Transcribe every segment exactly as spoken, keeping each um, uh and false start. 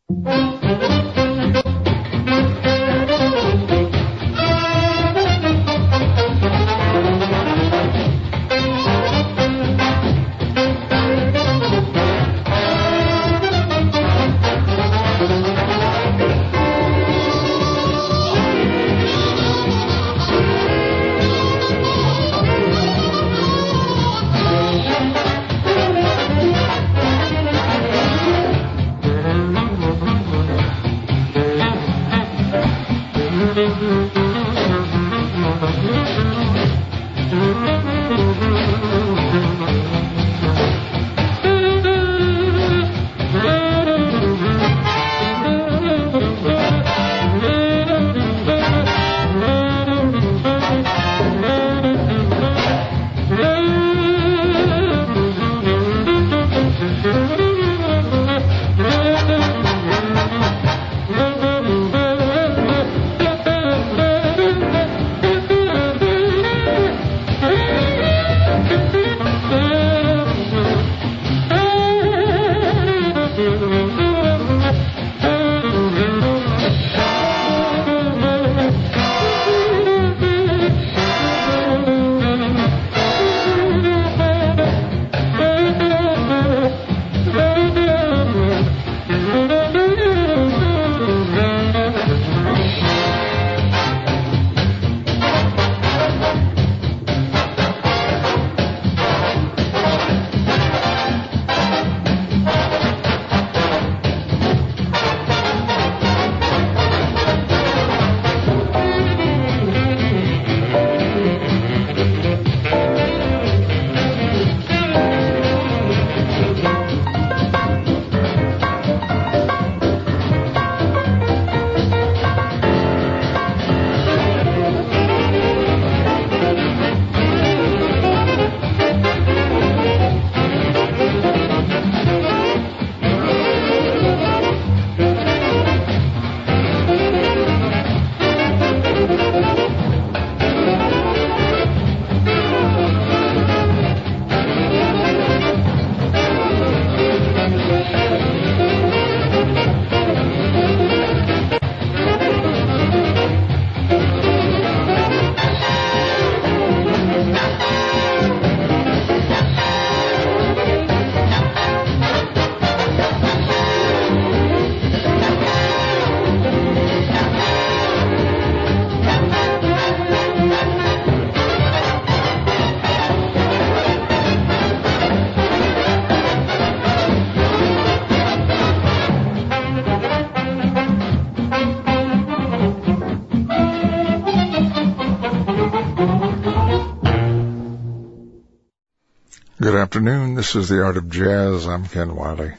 Good afternoon. This is The Art of Jazz. I'm Ken Wiley.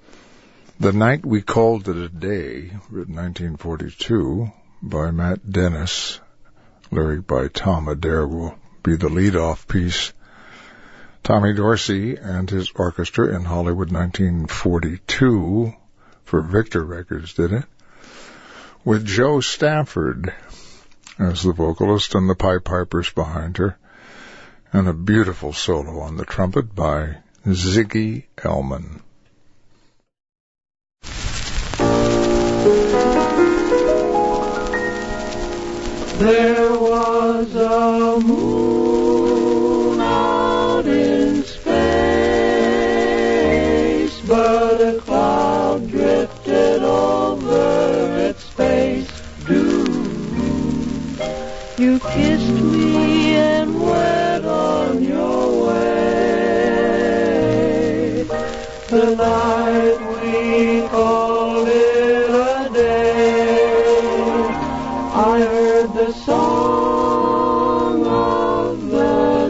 The Night We Called It a Day, written nineteen forty-two by Matt Dennis, lyric by Tom Adair, will be the lead-off piece. Tommy Dorsey and his orchestra in Hollywood, nineteen forty-two, for Victor Records did it, with Joe Stafford as the vocalist and the pipe pipers behind her, and a beautiful solo on the trumpet by Ziggy Elman. There was a moon out in space, but a cloud drifted over its face. Do you kissed me and went on your way? The night we called it a day, I heard the song of the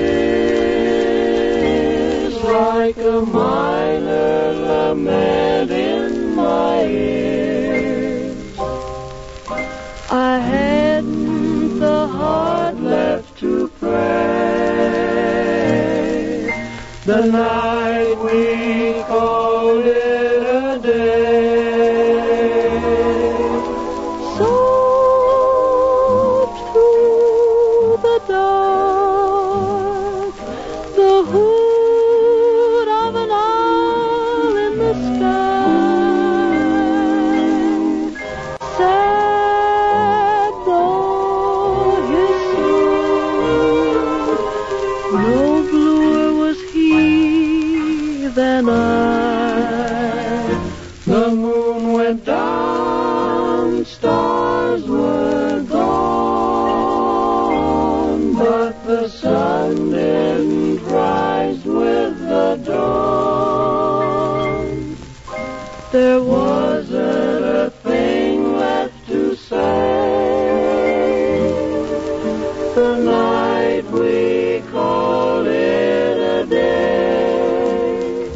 spheres like a minor lament in my ears. I hadn't the heart left to pray. The night we called it a day. So through the dark, the hood of an owl in the sky, The moon went down, stars were gone, but the sun didn't rise with the dawn. There wasn't a thing left to say. The night we called it a day.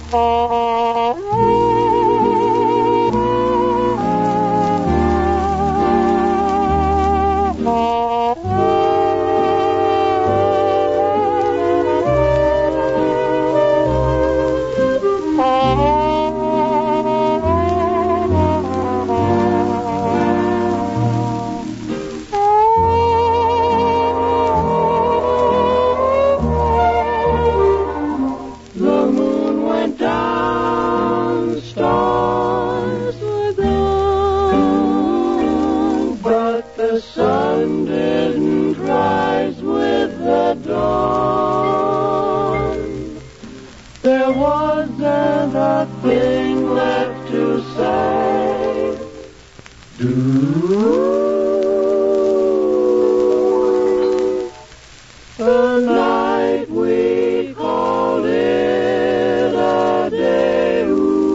The night we called it a day.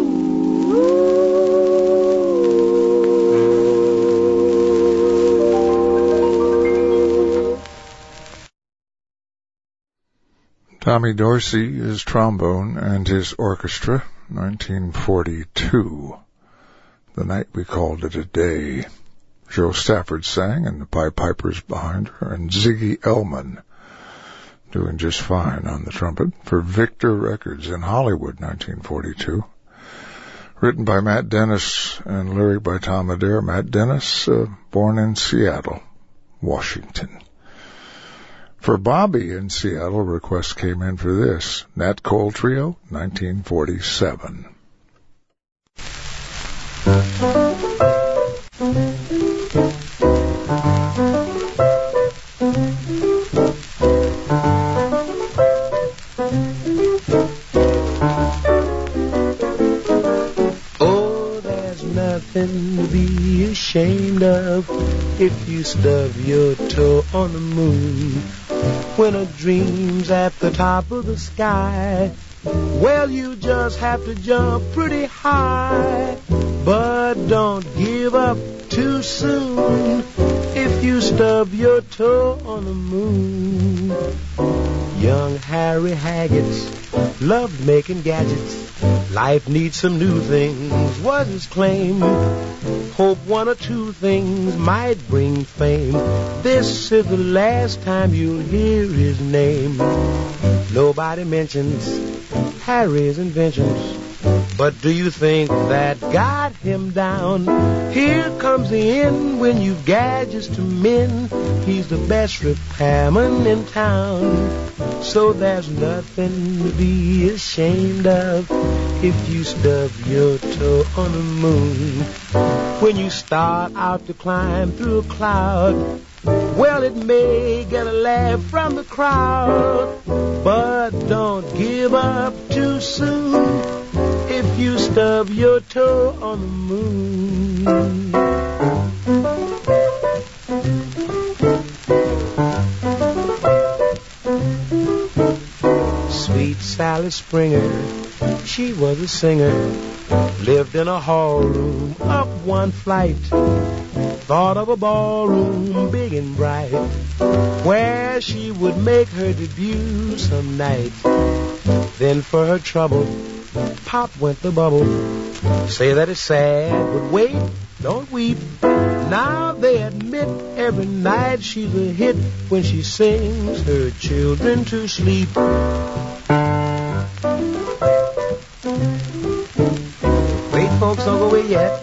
Tommy Dorsey, his trombone and his orchestra, nineteen forty-two. The night we called it a day. Joe Stafford sang, and the Pied Pipers behind her, and Ziggy Elman doing just fine on the trumpet for Victor Records in Hollywood, nineteen forty-two. Written by Matt Dennis and lyric by Tom Adair. Matt Dennis, uh, born in Seattle, Washington. For Bobby in Seattle, request came in for this. Nat Cole Trio, nineteen forty-seven. Oh, there's nothing to be ashamed of if you stub your toe on the moon. When a dream's at the top of the sky, well, you just have to jump pretty high. But don't give up too soon if you stub your toe on the moon. Young Harry Haggett loved making gadgets. Life needs some new things, was his claim. Hope one or two things might bring fame. This is the last time you'll hear his name. Nobody mentions Harry's inventions, but do you think that got him down? Here comes the end when you've gadgets to mend. He's the best repairman in town. So there's nothing to be ashamed of if you stub your toe on the moon. When you start out to climb through a cloud, well, it may get a laugh from the crowd, but don't give up too soon if you stub your toe on the moon. Sweet Sally Springer, she was a singer, lived in a hall room up one flight. Thought of a ballroom big and bright, where she would make her debut some night. Then for her trouble, pop went the bubble. Say that it's sad, but wait, don't weep. Now they admit every night she's a hit when she sings her children to sleep. Wait, folks, don't go away yet.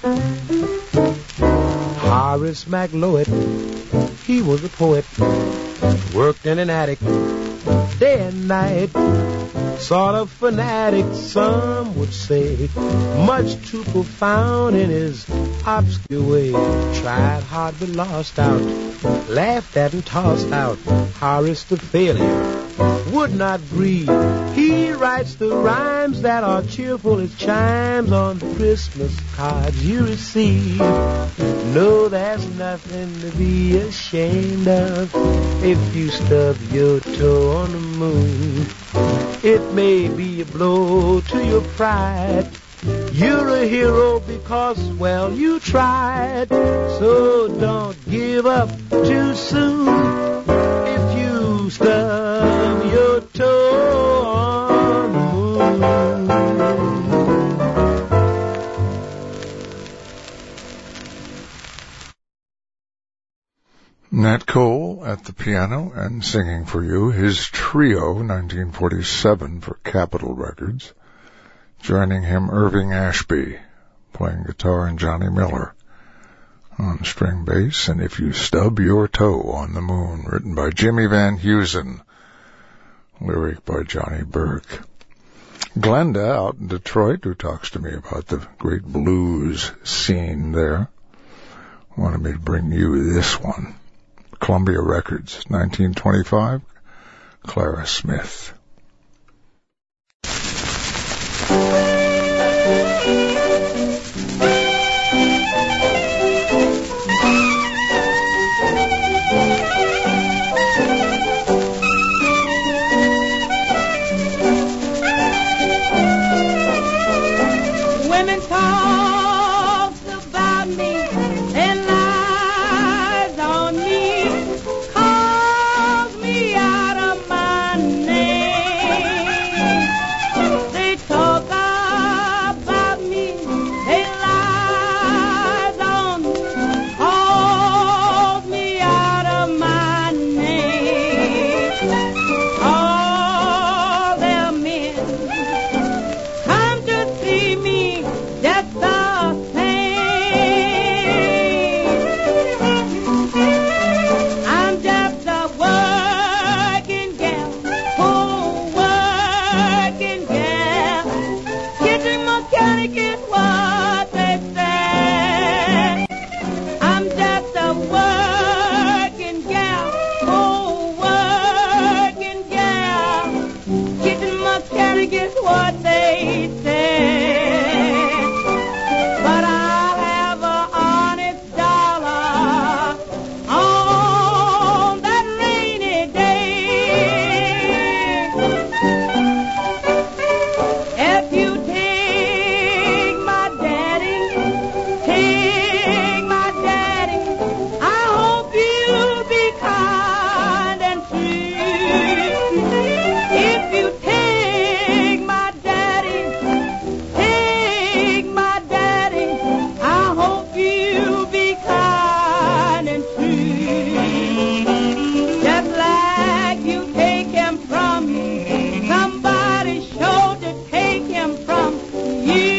Horace McLeod, he was a poet, worked in an attic day and night. Sort of fanatic, some would say, much too profound in his obscure way. Tried hard but lost out, laughed at and tossed out. Horace the failure, would not grieve. He writes the rhymes that are cheerful as chimes on the Christmas cards you receive. No, there's nothing to be ashamed of if you stub your toe on the moon. It may be a blow to your pride. You're a hero because, well, you tried. So don't give up too soon if you stub your toe on the moon. Nat Cole at the piano and singing for you his Trio, nineteen forty-seven, for Capitol Records. Joining him, Irving Ashby, playing guitar, and Johnny Miller on string bass, and If You Stub Your Toe on the Moon, written by Jimmy Van Heusen, lyric by Johnny Burke. Glenda out in Detroit, who talks to me about the great blues scene there, wanted me to bring you this one. Columbia Records, nineteen twenty-five, Clara Smith. Women talk about me and lies on me, calls me out of my name. They talk about me, they lies on me, calls me out of my name. All their men come to see me just the same. I'm just a working gal, oh, working gal. Kitchen mechanic is what they say. I'm just a working gal, oh, working gal. Kitchen mechanic is what they say. But I'll have an honest dollar on that rainy day. If you take my daddy, take my daddy, I hope you'll be kind and true. If you take my daddy, take my daddy, I hope you'll be kind and true. Just like you take him from me, somebody sure to take him from you.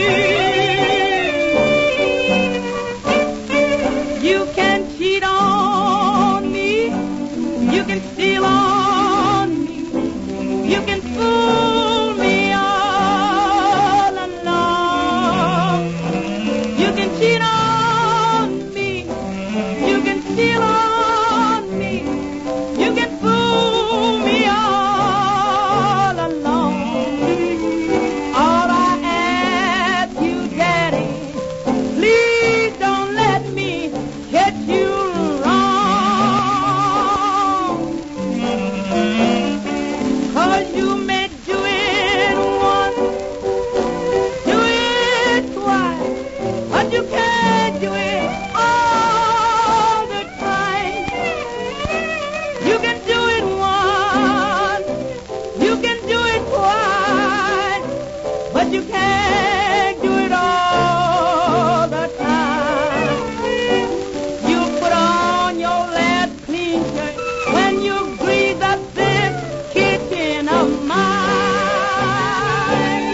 You can cheat on me, you can steal on me, you can fool me all along. You can cheat on me, you can steal on me, you can fool me all along. All I ask you, Daddy, please don't let me get you wrong. 'Cause you may do it once, do it twice, but you can't do it all the time. You can do it once, you can do it twice, but you can't do it all the time. You put on your last clean shirt when you grease up this kitchen of mine.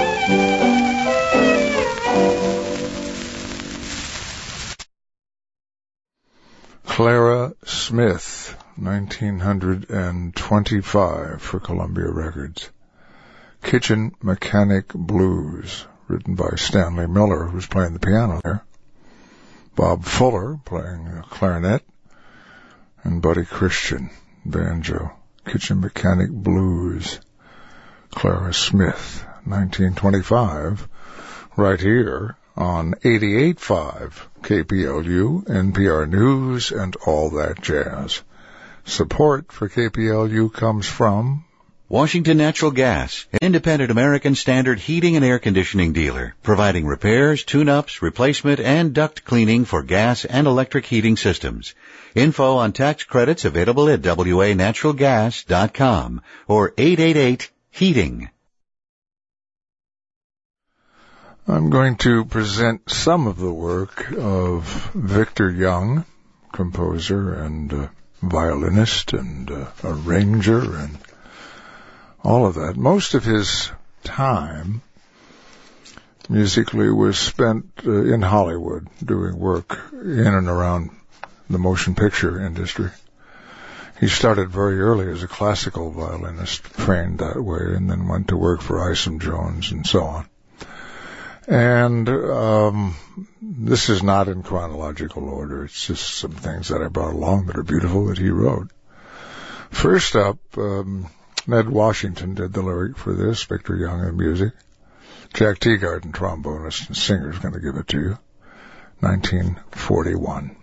Clara Smith, nineteen twenty-five, for Columbia Records. Kitchen Mechanic Blues, written by Stanley Miller, who's playing the piano there. Bob Fuller playing clarinet, and Buddy Christian, banjo. Kitchen Mechanic Blues. Clara Smith, nineteen twenty-five, right here on eighty-eight point five K P L U, N P R News, and all that jazz. Support for K P L U comes from Washington Natural Gas, an independent American Standard heating and air conditioning dealer, providing repairs, tune-ups, replacement, and duct cleaning for gas and electric heating systems. Info on tax credits available at W A natural gas dot com or eight eight eight heating. I'm going to present some of the work of Victor Young, composer and uh, violinist and uh, arranger and all of that. Most of his time musically was spent uh, in Hollywood doing work in and around the motion picture industry. He started very early as a classical violinist, trained that way, and then went to work for Isom Jones and so on. And um, this is not in chronological order. It's just some things that I brought along that are beautiful that he wrote. First up, um, Ned Washington did the lyric for this, Victor Young in music. Jack Teagarden, trombonist and singer, is going to give it to you. nineteen forty-one.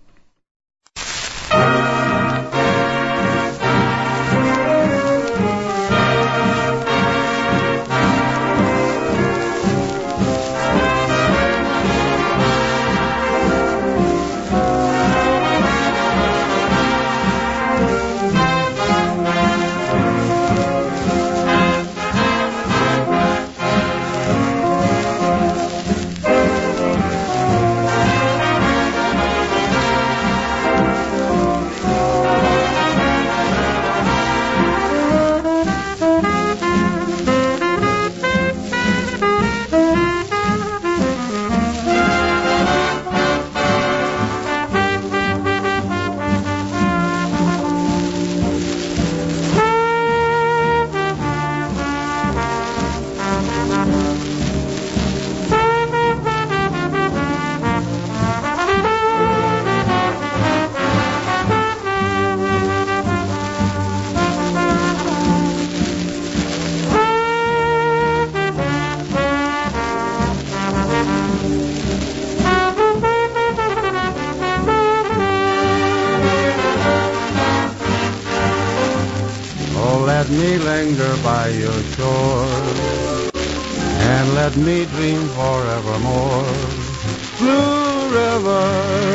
Let me linger by your shore, and let me dream forevermore. Blue River,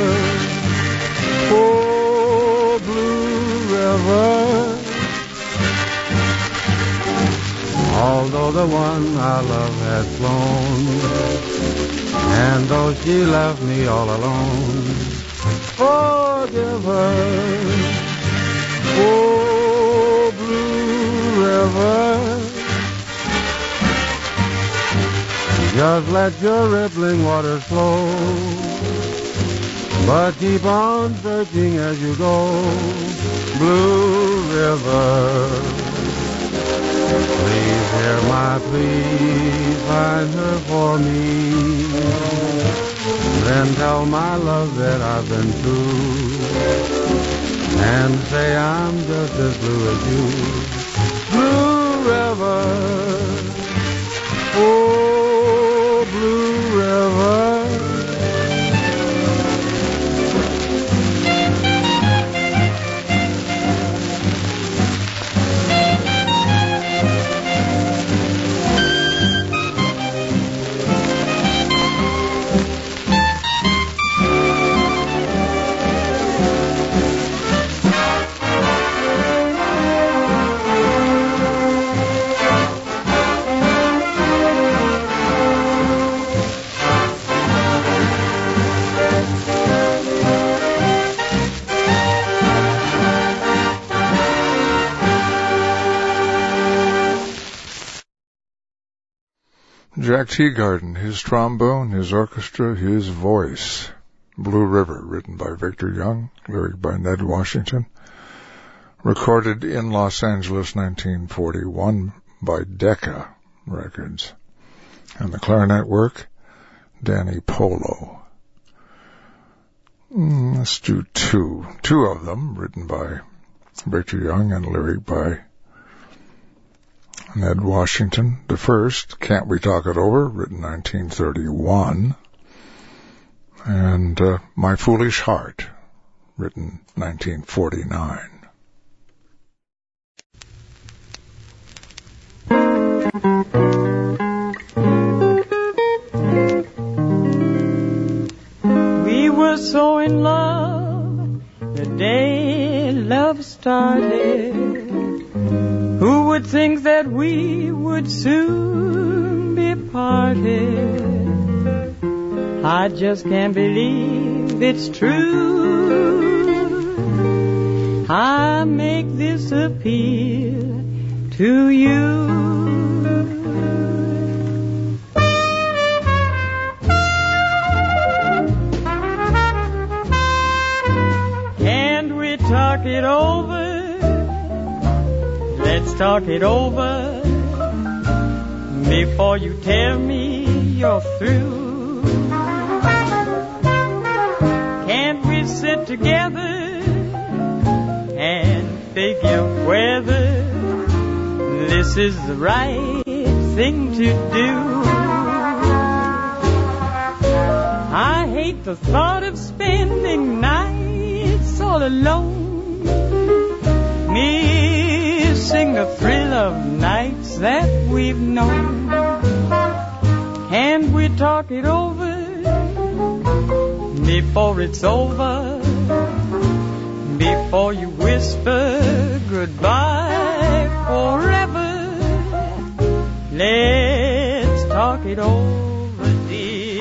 oh, Blue River. Although the one I love had flown, and though she left me all alone, forgive her, oh, Blue River. Just let your rippling waters flow, but keep on searching as you go, Blue River. Please hear my plea, find her for me, then tell my love that I've been true, and say I'm just as blue as you, Blue River, oh, Blue River. Jack Teagarden, his trombone, his orchestra, his voice. Blue River, written by Victor Young, lyric by Ned Washington. Recorded in Los Angeles, nineteen forty-one, by Decca Records. And the clarinet work, Danny Polo. Mm, let's do two. Two of them, written by Rachel Young, and lyric by Ned Washington. The first, Can't We Talk It Over, written nineteen thirty-one. And uh, My Foolish Heart, written nineteen forty-nine. We were so in love the day love started. Who would think that we would soon be parted? I just can't believe it's true. I make this appeal to you. Can't we talk it over? Let's talk it over before you tell me you're through. Can't we sit together and figure whether this is the right thing to do? I hate the thought of spending nights all alone, missing the thrill of nights that we've known. Can't we talk it over before it's over? Before you whisper goodbye forever, let's talk it over, dear.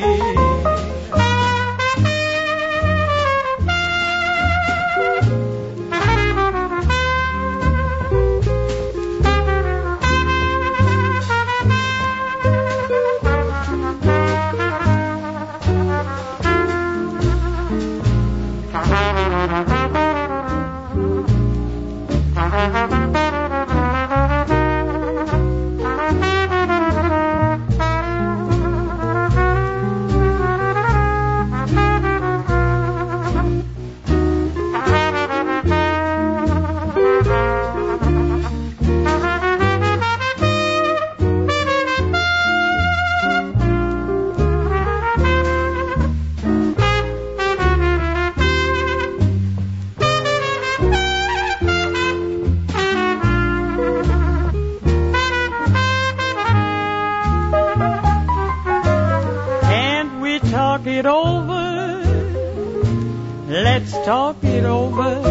Talk it over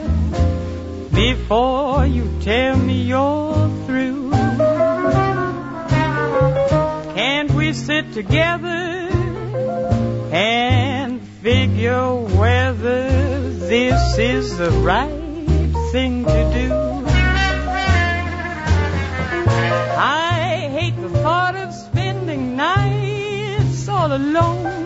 before you tell me you're through. Can't we sit together and figure whether this is the right thing to do? I hate the thought of spending nights all alone,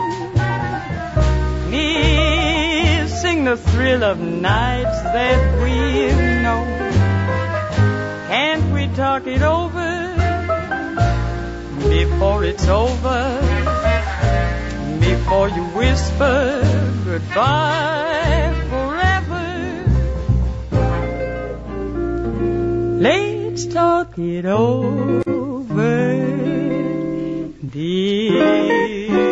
missing the thrill of nights that we've known. Can't we talk it over before it's over? Before you whisper goodbye forever, let's talk it over, dear.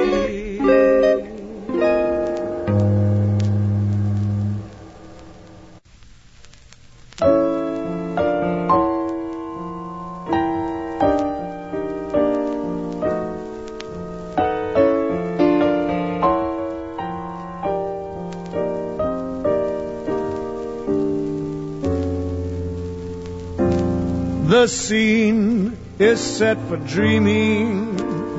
The scene is set for dreaming.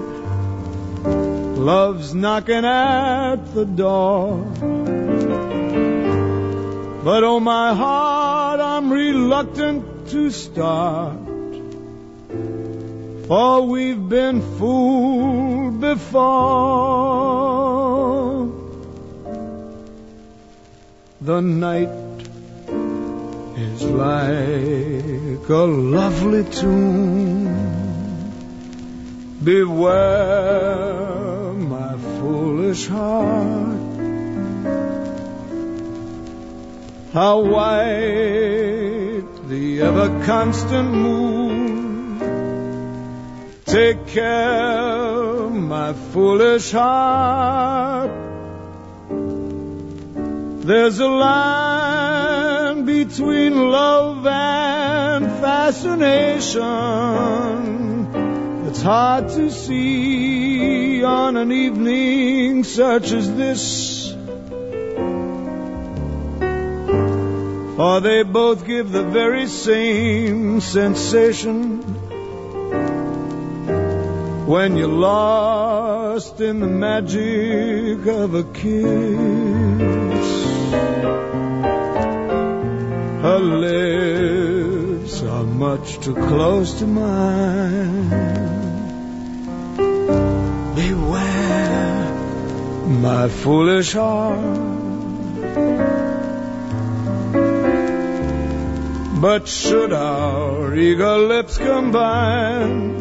Love's knocking at the door. But oh my heart, I'm reluctant to start, for we've been fooled before. The night is like a lovely tune. Beware, my foolish heart. how white the ever-constant moon. Take care, my foolish heart. There's a line between love and fascination. It's hard to see on an evening such as this. For they both give the very same sensation when you're lost in the magic of a kiss. Her lips are much too close to mine. Beware, my foolish heart. But should our eager lips combine,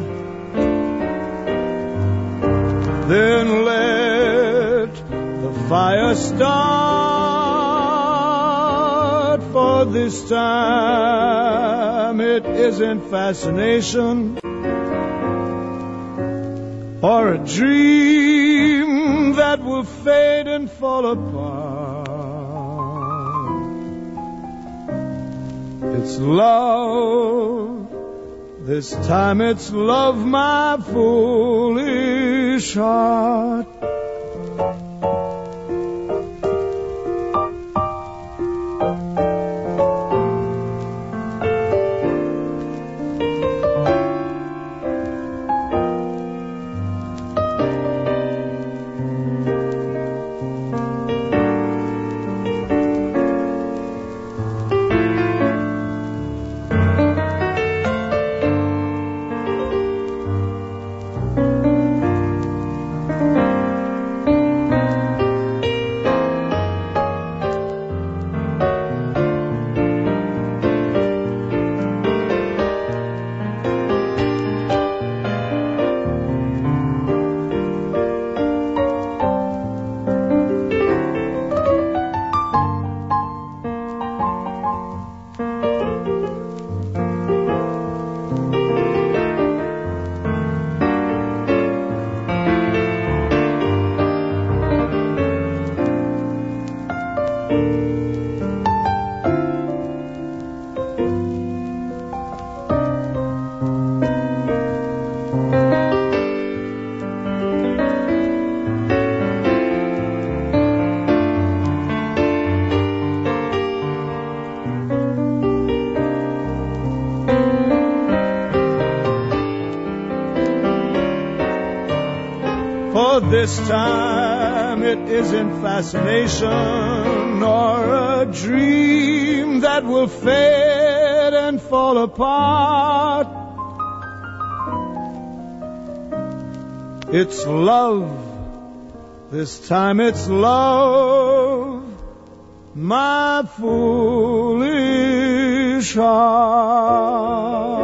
then let the fire start. For this time it isn't fascination or a dream that will fade and fall apart. It's love. This time it's love, my foolish heart. This time it isn't fascination or a dream that will fade and fall apart. It's love. This time it's love, my foolish heart.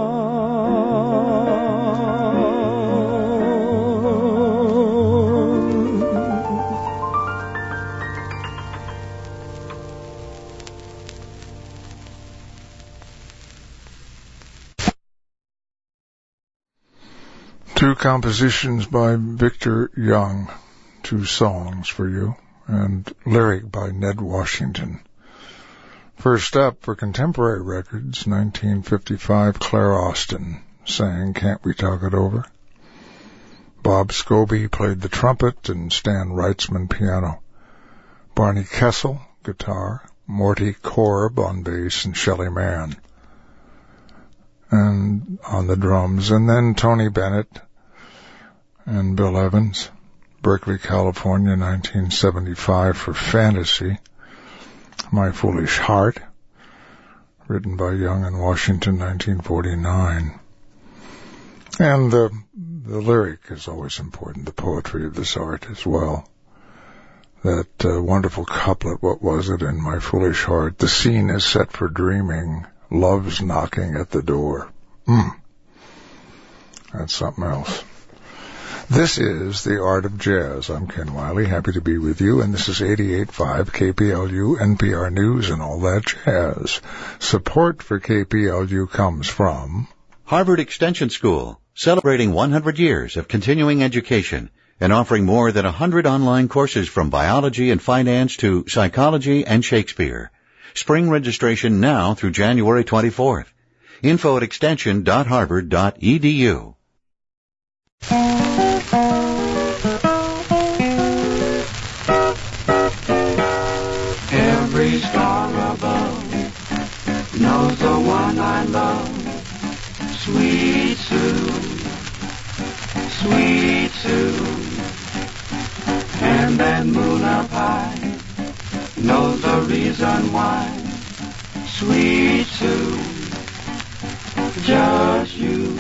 Two compositions by Victor Young, two songs for you, and lyric by Ned Washington. First up, for Contemporary Records, nineteen fifty-five, Claire Austin sang Can't We Talk It Over? Bob Scobie played the trumpet and Stan Wrightsman piano. Barney Kessel, guitar. Morty Korb on bass and Shelley Mann and on the drums. And then Tony Bennett and Bill Evans, Berkeley, California, nineteen seventy-five, for Fantasy, My Foolish Heart, written by Young and Washington, nineteen forty-nine. And the, the lyric is always important, the poetry of this art as well. That uh, wonderful couplet, what was it in My Foolish Heart? The scene is set for dreaming, love's knocking at the door. Mm. That's something else. This is The Art of Jazz. I'm Ken Wiley, happy to be with you, and this is eighty-eight point five K P L U, N P R News, and all that jazz. Support for K P L U comes from Harvard Extension School, celebrating one hundred years of continuing education and offering more than one hundred online courses from biology and finance to psychology and Shakespeare. Spring registration now through January twenty-fourth. Info at extension dot harvard dot e d u. Every star above knows the one I love. Sweet Sue, sweet Sue. And that moon up high knows the reason why. Sweet Sue, just you.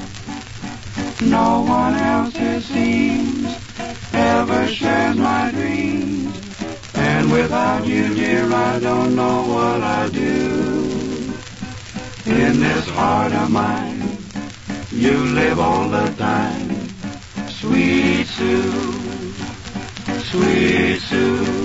No one else, it seems, ever shares my dreams. And without you, dear, I don't know what I'd do. In this heart of mine, you live all the time. Sweet Sue, sweet Sue.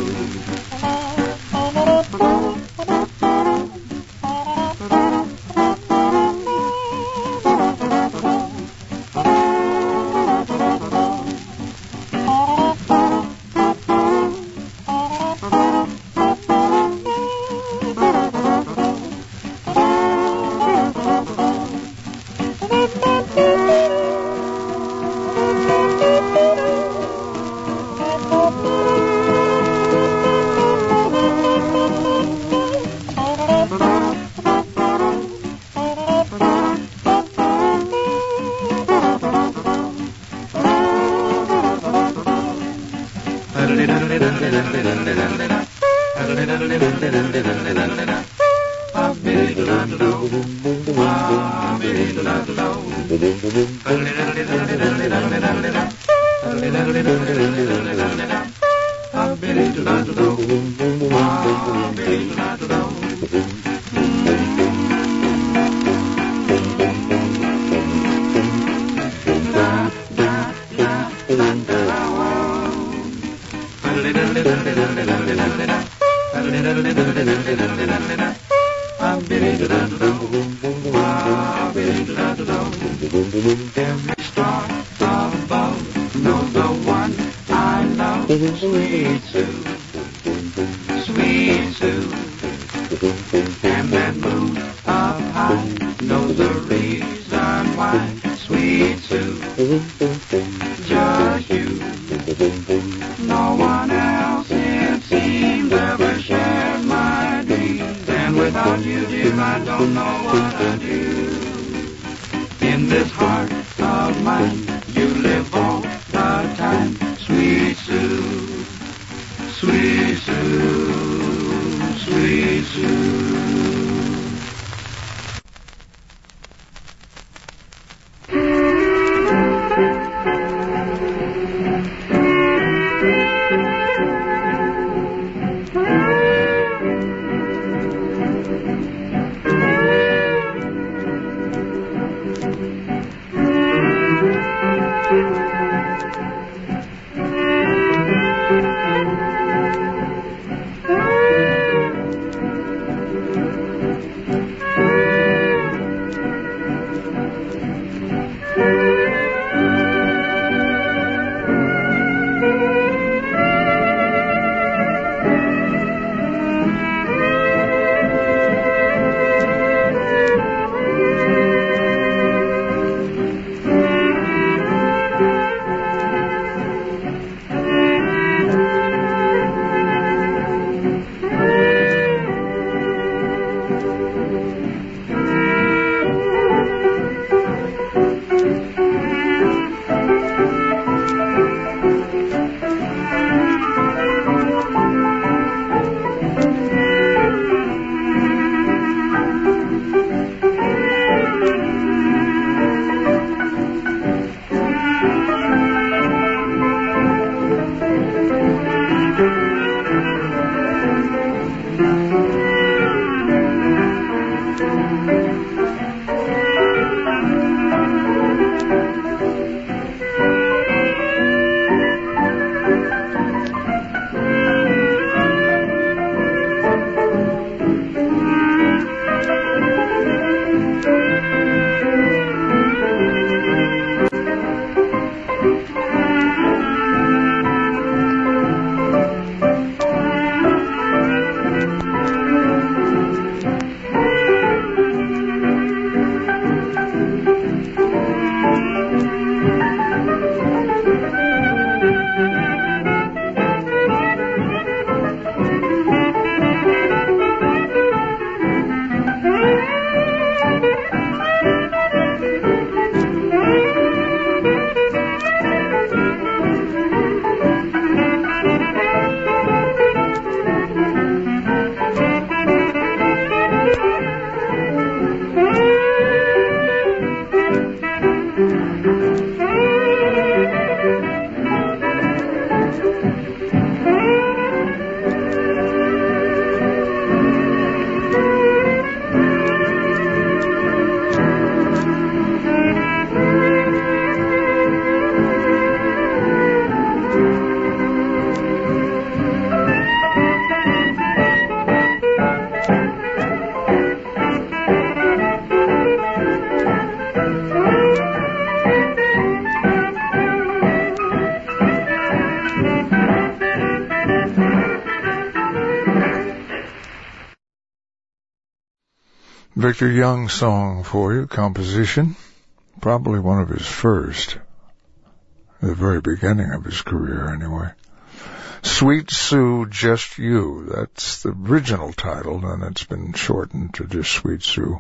Victor Young song for you, composition, probably one of his first, at the very beginning of his career anyway. Sweet Sue, Just You, that's the original title, and it's been shortened to just Sweet Sue.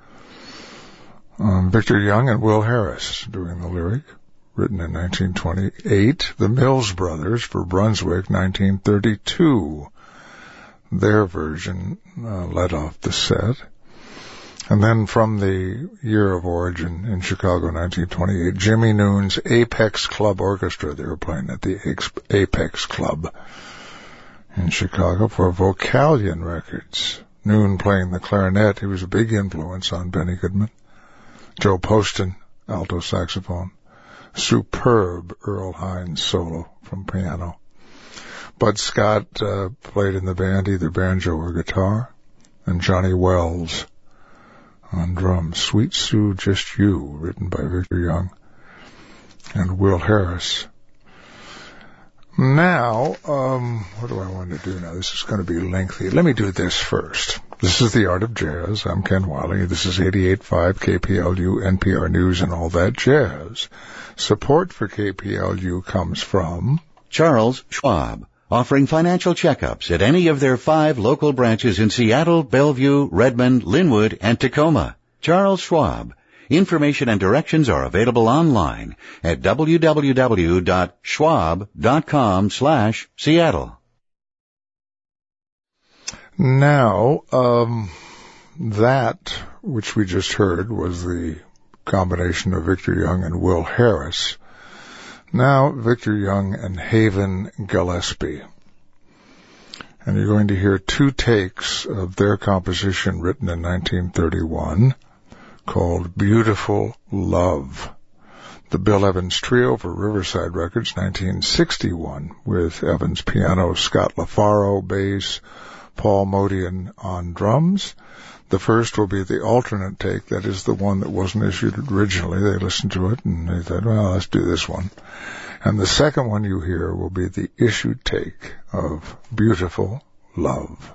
Um, Victor Young and Will Harris doing the lyric, written in nineteen twenty-eight. The Mills Brothers for Brunswick, nineteen thirty-two. Their version uh, led off the set. And then from the year of origin in Chicago, nineteen twenty-eight, Jimmy Noon's Apex Club Orchestra. They were playing at the Apex Club in Chicago for Vocalion Records. Noon playing the clarinet. He was a big influence on Benny Goodman. Joe Poston, alto saxophone. Superb Earl Hines solo from piano. Bud Scott uh, played in the band either banjo or guitar. And Johnny Wells on drums. Sweet Sue, Just You, written by Victor Young and Will Harris. Now, um, what do I want to do now? This is going to be lengthy. Let me do this first. This is The Art of Jazz. I'm Ken Wiley. This is eighty-eight point five K P L U, N P R News, and all that jazz. Support for K P L U comes from Charles Schwab, offering financial checkups at any of their five local branches in Seattle, Bellevue, Redmond, Linwood, and Tacoma. Charles Schwab. Information and directions are available online at w w w dot schwab dot com slash Seattle. Now, um, that which we just heard was the combination of Victor Young and Will Harris. Now, Victor Young and Haven Gillespie. And you're going to hear two takes of their composition written in nineteen thirty-one called Beautiful Love. The Bill Evans Trio for Riverside Records, nineteen sixty-one, with Evans piano, Scott LaFaro bass, Paul Modian on drums. The first will be the alternate take, that is the one that wasn't issued originally. They listened to it and they thought, well, let's do this one. And the second one you hear will be the issued take of Beautiful Love.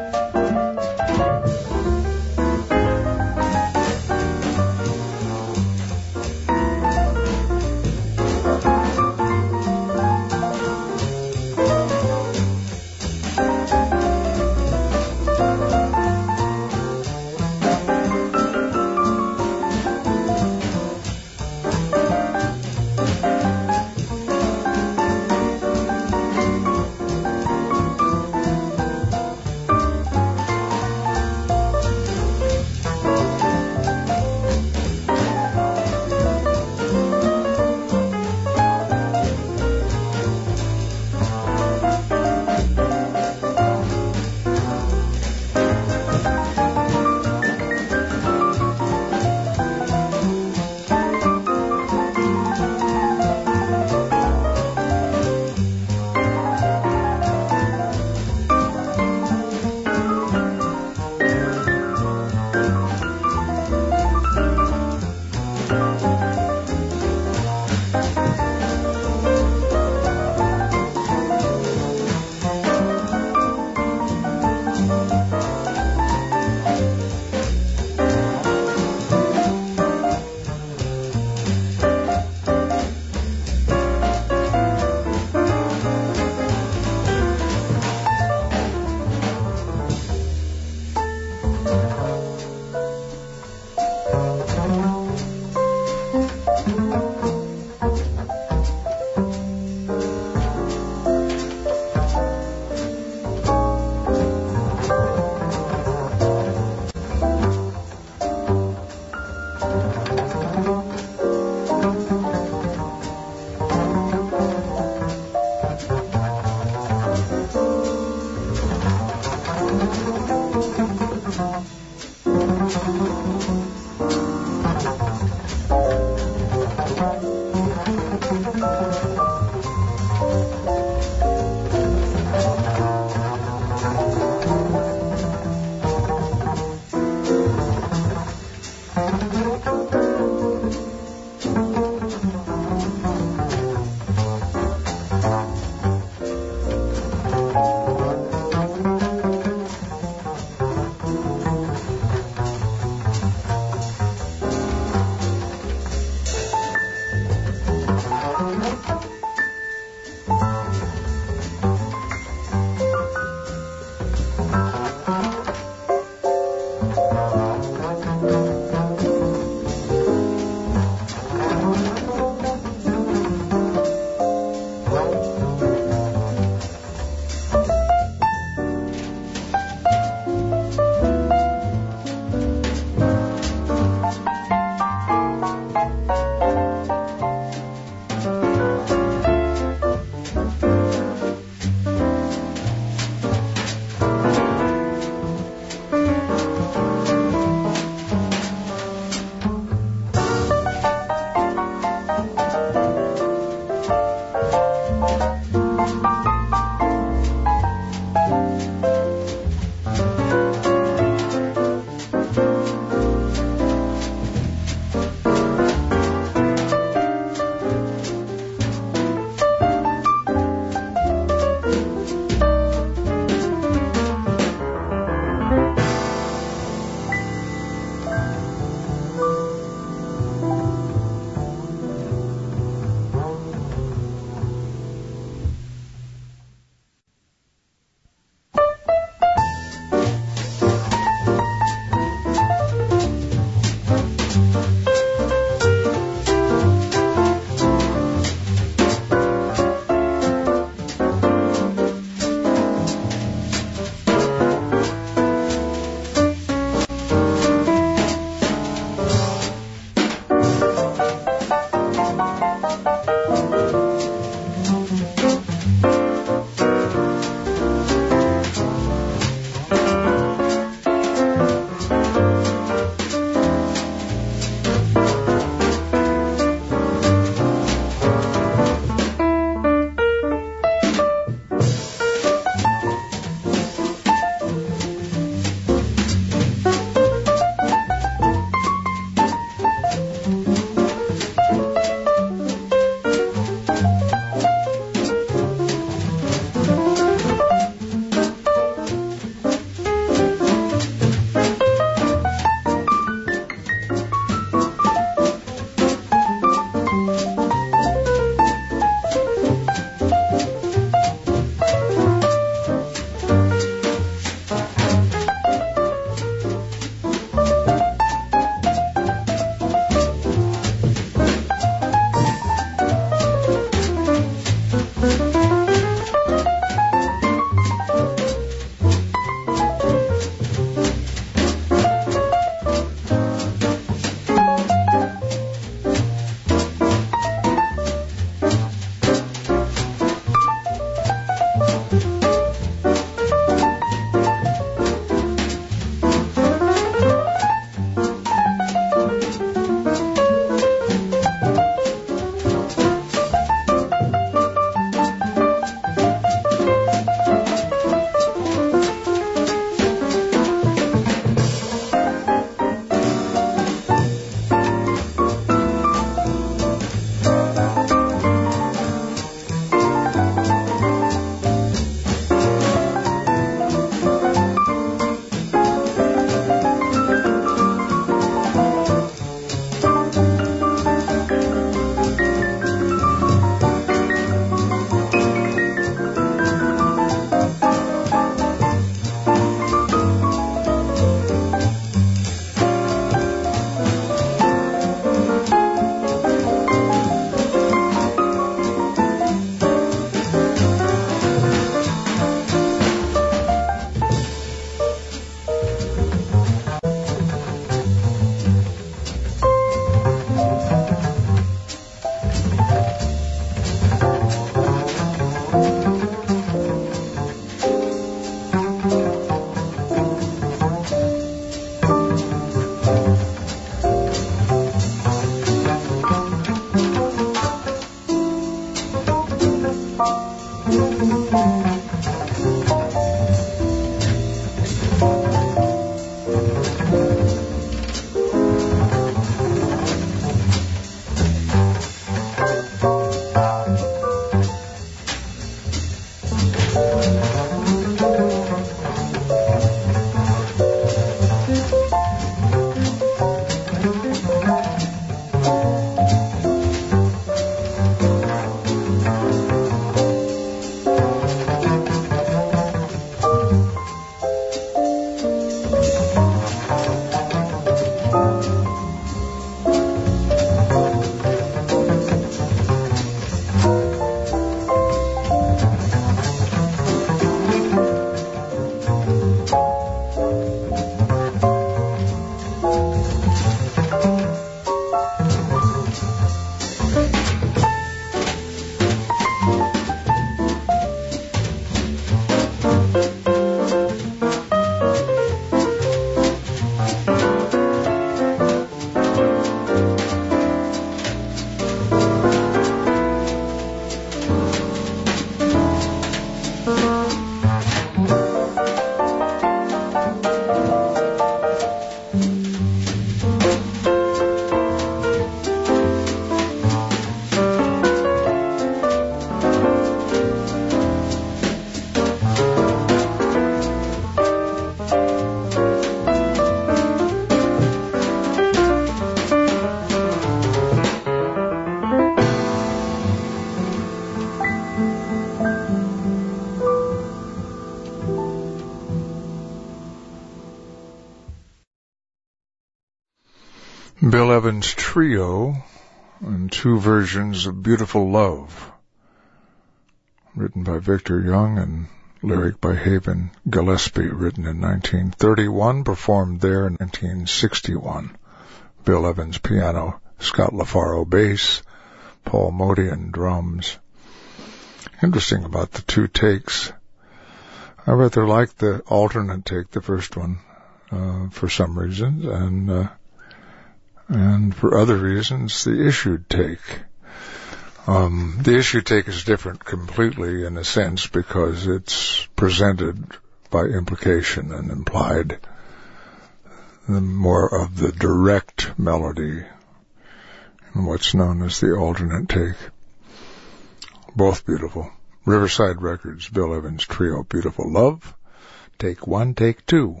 Bill Evans Trio and two versions of Beautiful Love, written by Victor Young and lyric by Haven Gillespie, written in nineteen thirty-one, performed there in nineteen sixty-one. Bill Evans piano, Scott LaFaro bass, Paul Modian drums. Interesting about the two takes. I rather like the alternate take, the first one, uh, for some reasons, and uh, and for other reasons, the issued take. Um, the issued take is different completely in a sense because it's presented by implication and implied the more of the direct melody in what's known as the alternate take. Both beautiful. Riverside Records, Bill Evans Trio, Beautiful Love. Take one, take two.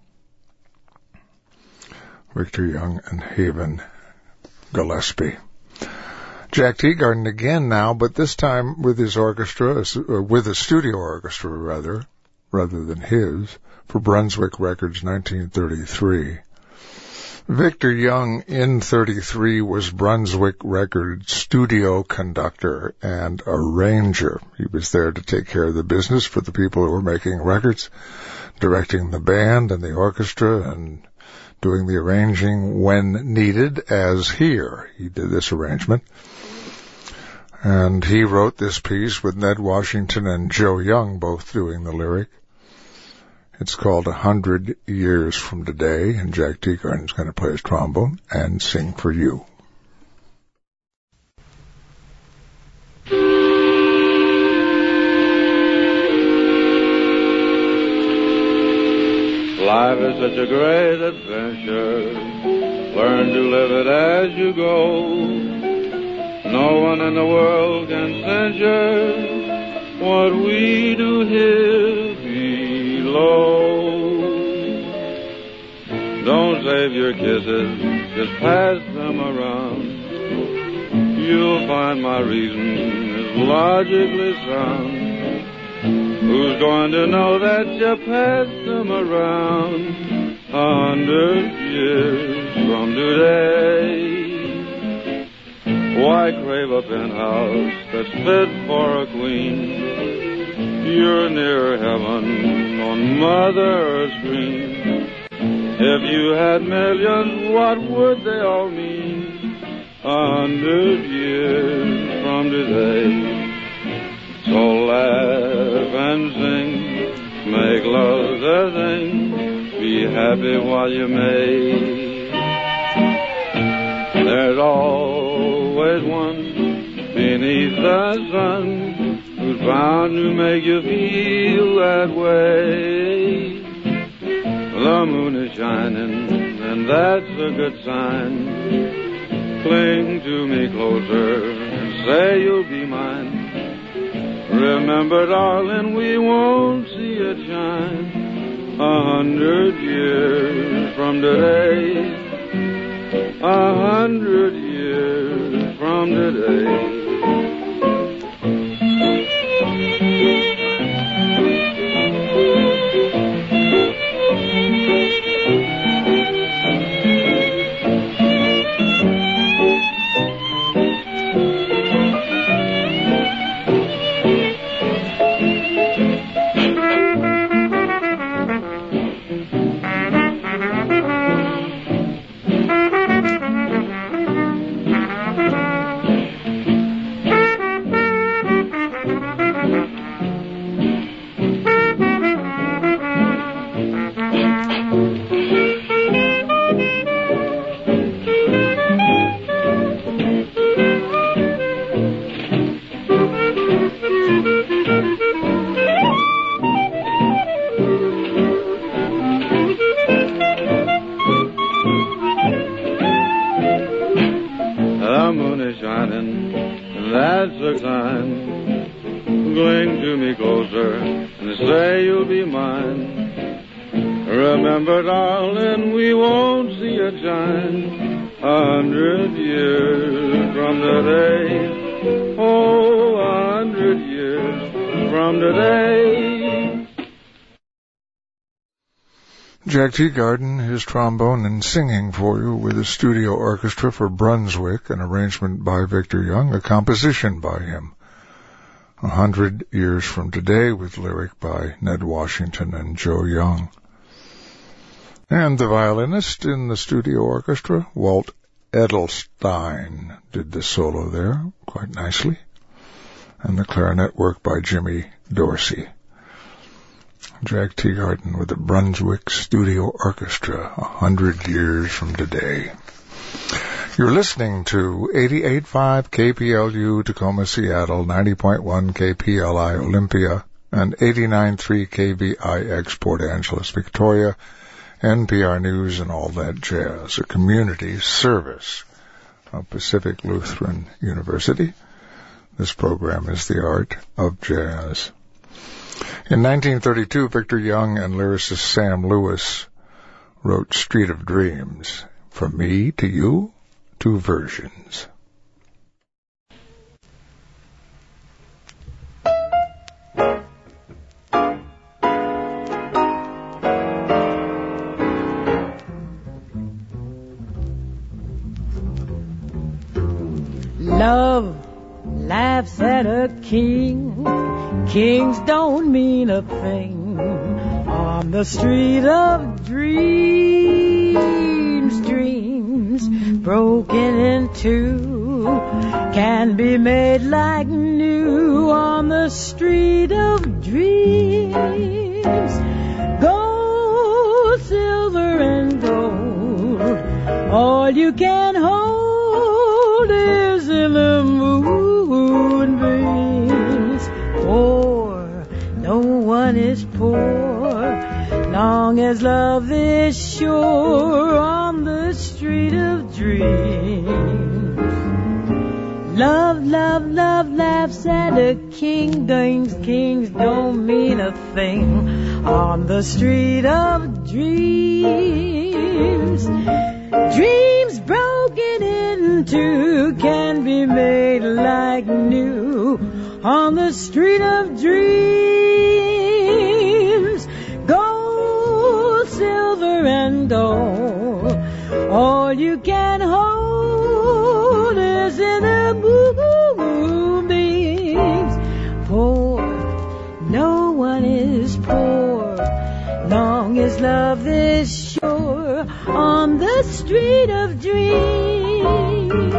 Victor Young and Haven Gillespie. Jack Teagarden again now, but this time with his orchestra, or with a studio orchestra rather, rather than his, for Brunswick Records, nineteen thirty-three. Victor Young, in thirty-three, was Brunswick Records studio conductor and arranger. He was there to take care of the business for the people who were making records, directing the band and the orchestra, and doing the arranging when needed, as here. He did this arrangement. And he wrote this piece with Ned Washington and Joe Young both doing the lyric. It's called A Hundred Years from Today, and Jack Teagarden's going to play his trombone and sing for you. Life is such a great adventure. Learn to live it as you go. No one in the world can censure what we do here below. Don't save your kisses, just pass them around. You'll find my reason is logically sound. Who's going to know that you passed them around a hundred years from today? Why crave a penthouse that's fit for a queen? You're near heaven on Mother Earth's screen. If you had millions, what would they all mean a hundred years from today? So laugh and sing, make love the thing, be happy while you may. There's always one beneath the sun who's bound to make you feel that way. The moon is shining, and that's a good sign. Cling to me closer and say you'll be mine. Remember, darling, we won't see it shine a hundred years from today. A hundred years from today. Jack Teagarden, his trombone and singing for you with a studio orchestra for Brunswick, an arrangement by Victor Young, a composition by him. A hundred years from today, with lyric by Ned Washington and Joe Young. And the violinist in the studio orchestra, Walt Edelstein, did the solo there quite nicely. And the clarinet work by Jimmy Dorsey. Jack Teagarden with the Brunswick Studio Orchestra, a hundred years from today. You're listening to eighty-eight point five K P L U Tacoma, Seattle, ninety point one K P L I Olympia, and eighty-nine point three K V I X Port Angeles, Victoria, N P R News and all that jazz, a community service of Pacific Lutheran University. This program is The Art of Jazz. In nineteen thirty-two, Victor Young and lyricist Sam Lewis wrote Street of Dreams. From Me to You, two versions. Love laughs at a king. Kings don't mean a thing on the street of dreams. Dreams broken in two can be made like new on the street of dreams. Gold, silver, and gold, all you can hold is in the moonbeams. Poor, no one is poor, long as love is sure on the street of dreams. Love, love, love laughs at a king. Kings, kings don't mean a thing on the street of dreams. Dreams broken into can be made like new on the street of dreams. Gold, silver, and gold, all you can hold is in the moonbeams. Poor, no one is poor, long as love is sure on the street of dreams.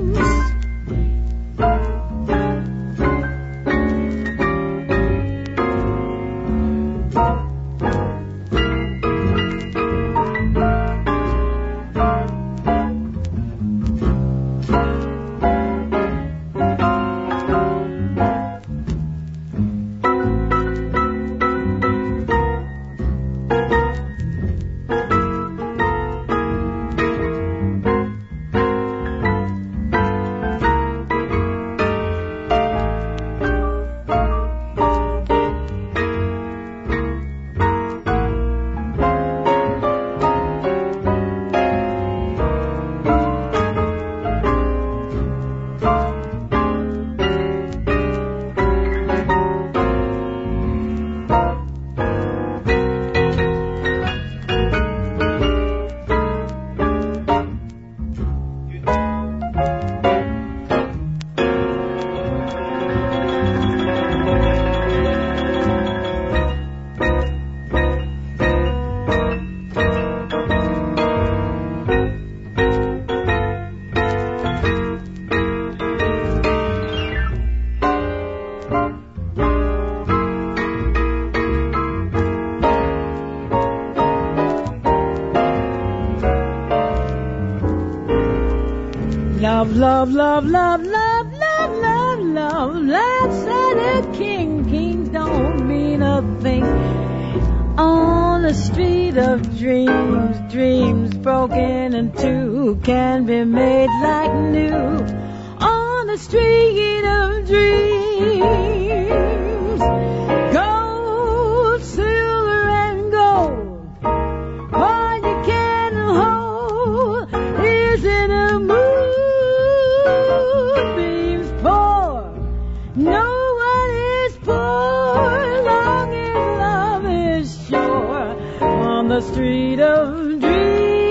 Love, love, love, love, love, love, love, love, laughs at a king. Kings don't mean a thing on the street of dreams. Dreams broken in two can be made like new on the street of dreams. Gold, silver, and gold, all you can hold is in a moon. No one is poor, long as love is sure on the street of dreams.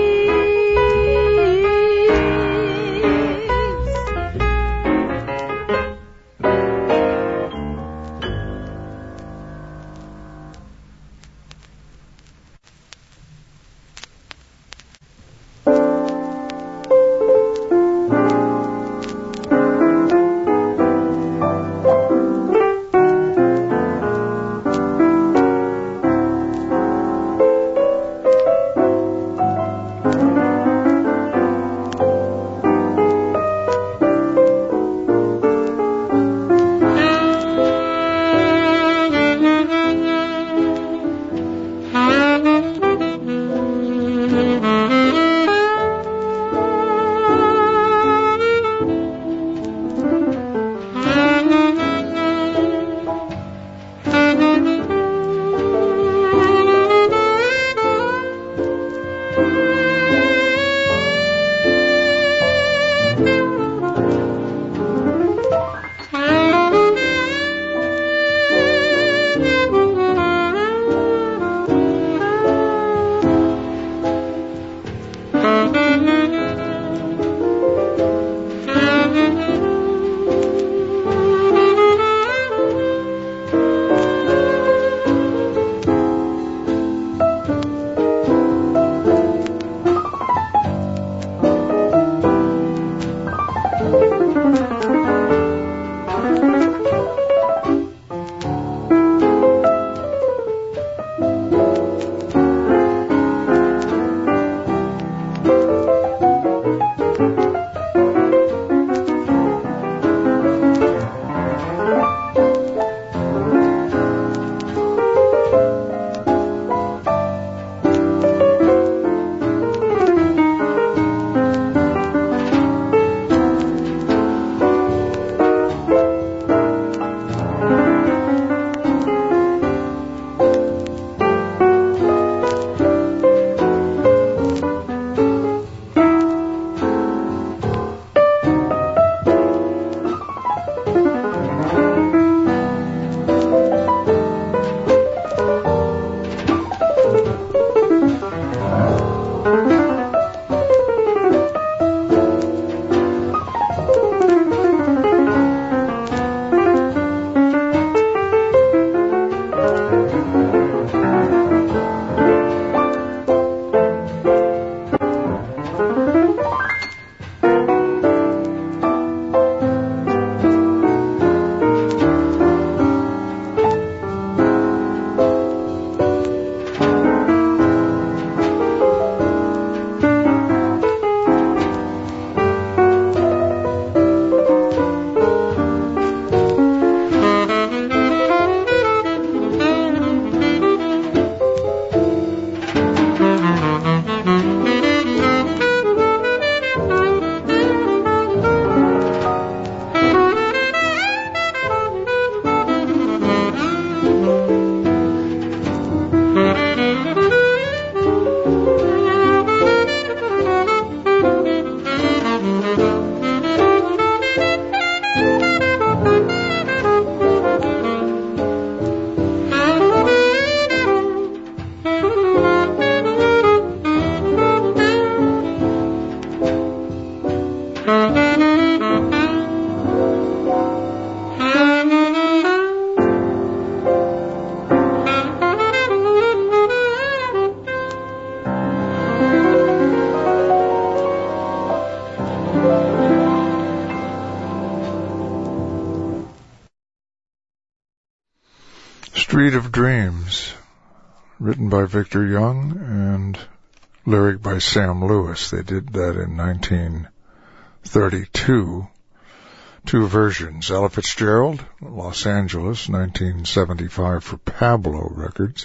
Street of Dreams, written by Victor Young and lyric by Sam Lewis. They did that in nineteen thirty-two. Two versions. Ella Fitzgerald, Los Angeles, nineteen seventy-five for Pablo Records,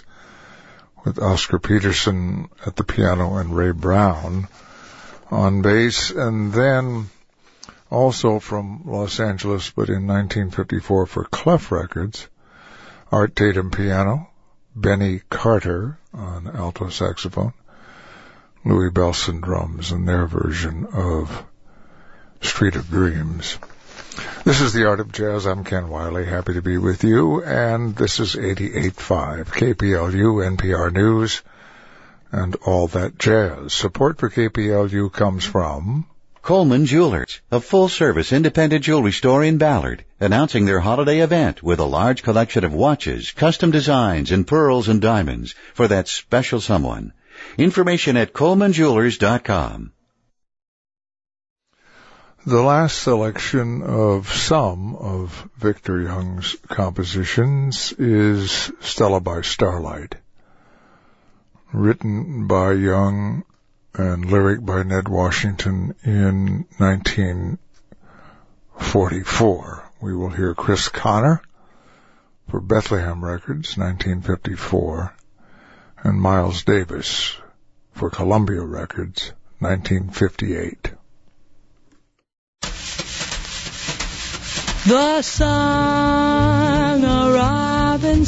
with Oscar Peterson at the piano and Ray Brown on bass. And then also from Los Angeles, but in nineteen fifty-four for Clef Records, Art Tatum piano, Benny Carter on alto saxophone, Louis Bellson drums, and their version of Street of Dreams. This is the Art of Jazz. I'm Ken Wiley, happy to be with you, and this is eighty-eight point five K P L U N P R News and all that jazz. Support for K P L U comes from Coleman Jewelers, a full-service independent jewelry store in Ballard, announcing their holiday event with a large collection of watches, custom designs, and pearls and diamonds for that special someone. Information at coleman jewelers dot com. The last selection of some of Victor Young's compositions is Stella by Starlight, written by Young and lyric by Ned Washington in nineteen forty-four. We will hear Chris Connor for Bethlehem Records, nineteen fifty-four, and Miles Davis for Columbia Records, nineteen fifty-eight. The song a robin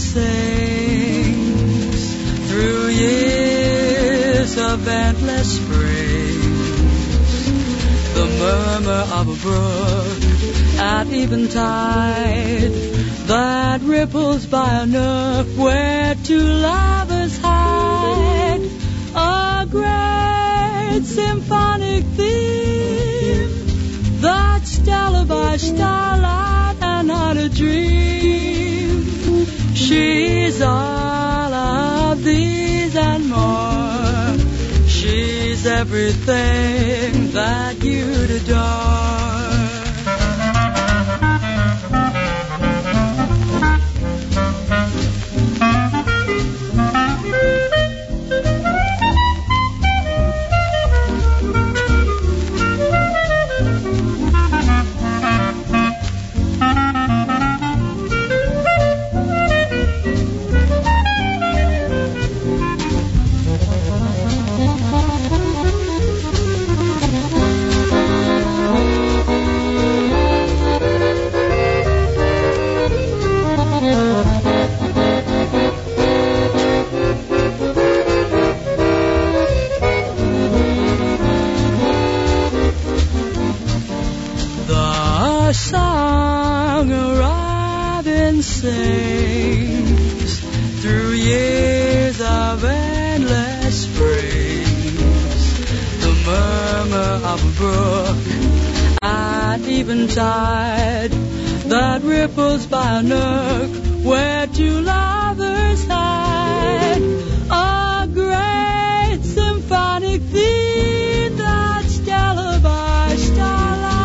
sings through years of endless springs, the murmur of a brook at eventide that ripples by a nook where two lovers hide, a great symphonic theme that's Stella by starlight and not a dream. She's all of these and more. She's everything that you'd adore. Song a robin sings through years of endless springs, the murmur of a brook at eventide that ripples by a nook where two lovers hide, a great symphonic theme that's Stella by starlight.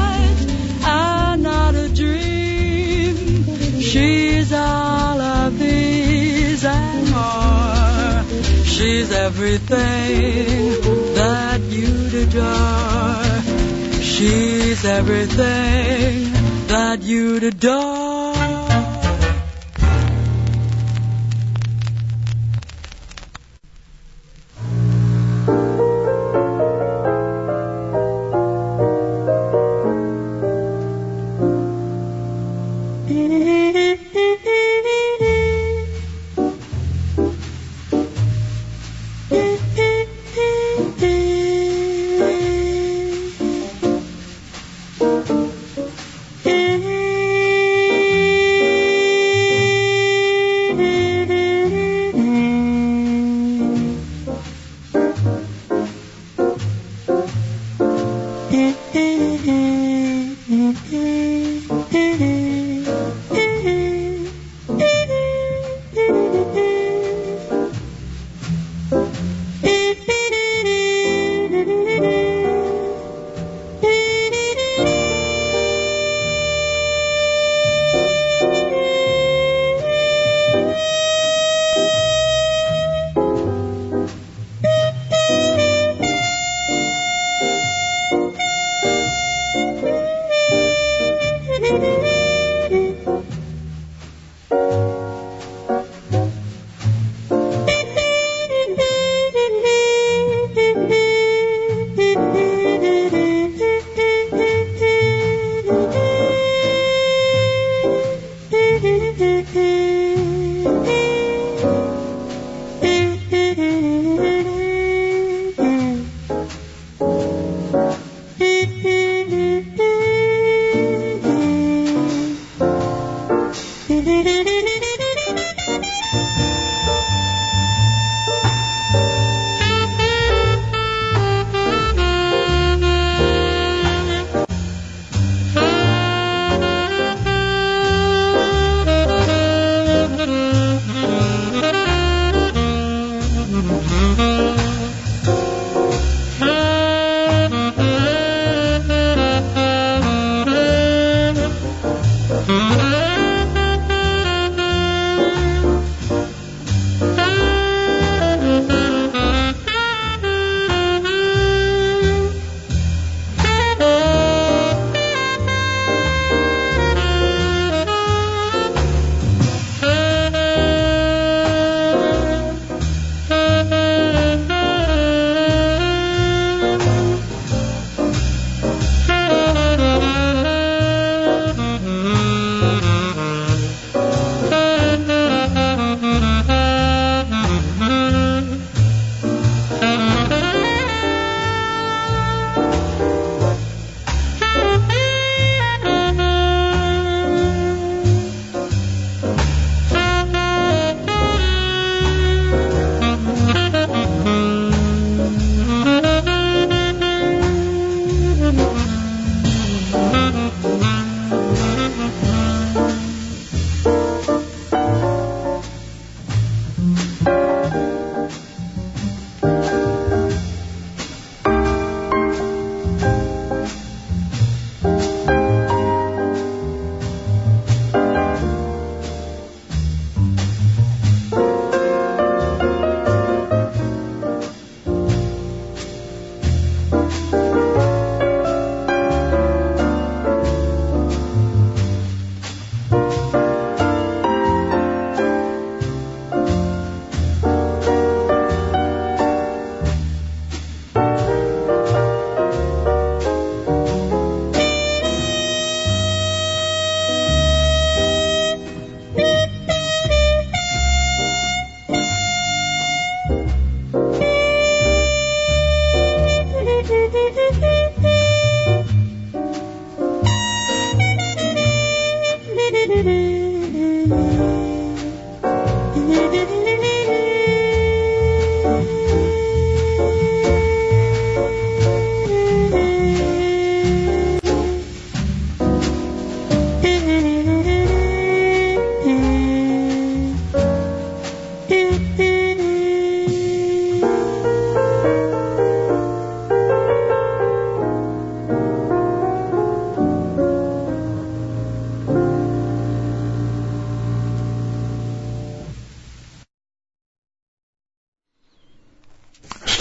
Not a dream. She's all of these and more. She's everything that you'd adore. She's everything that you'd adore.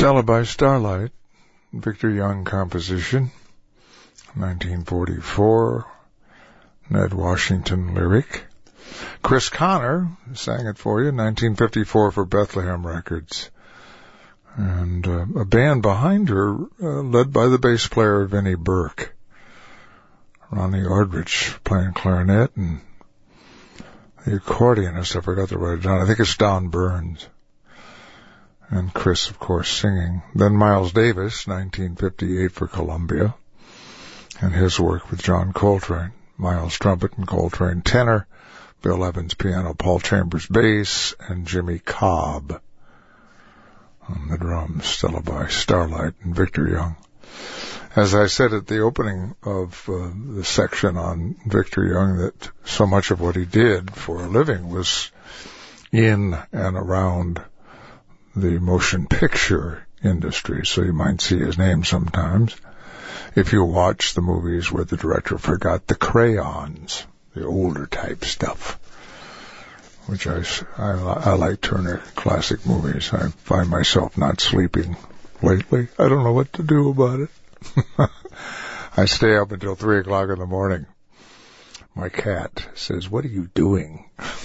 Stella by Starlight, Victor Young composition, nineteen forty-four, Ned Washington lyric. Chris Connor sang it for you, nineteen fifty-four for Bethlehem Records. And uh, a band behind her, uh, led by the bass player Vinnie Burke. Ronnie Aldrich playing clarinet, and the accordionist, I forgot to write it down, I think it's Don Burns. And Chris, of course, singing. Then Miles Davis, nineteen fifty-eight for Columbia, and his work with John Coltrane. Miles trumpet and Coltrane tenor, Bill Evans piano, Paul Chambers bass, and Jimmy Cobb on the drums. Stella by Starlight and Victor Young. As I said at the opening of uh, the section on Victor Young, that so much of what he did for a living was in and around the motion picture industry, so you might see his name sometimes if you watch the movies where the director forgot the crayons, the older type stuff, which I, I, I like Turner Classic Movies. I find myself not sleeping lately. I don't know what to do about it. I stay up until three o'clock in the morning. My cat says, "What are you doing?"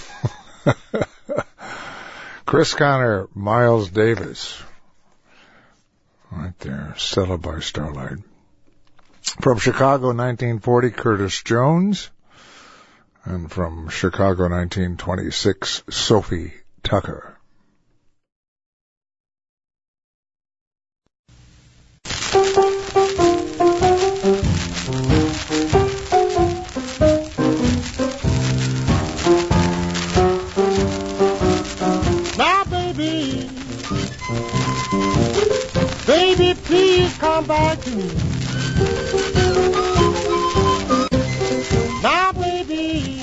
Chris Connor, Miles Davis. Right there, Stella by Starlight. From Chicago, nineteen forty, Curtis Jones. And from Chicago, nineteen twenty-six, Sophie Tucker. Now, baby, baby, please come back to me. Now, baby,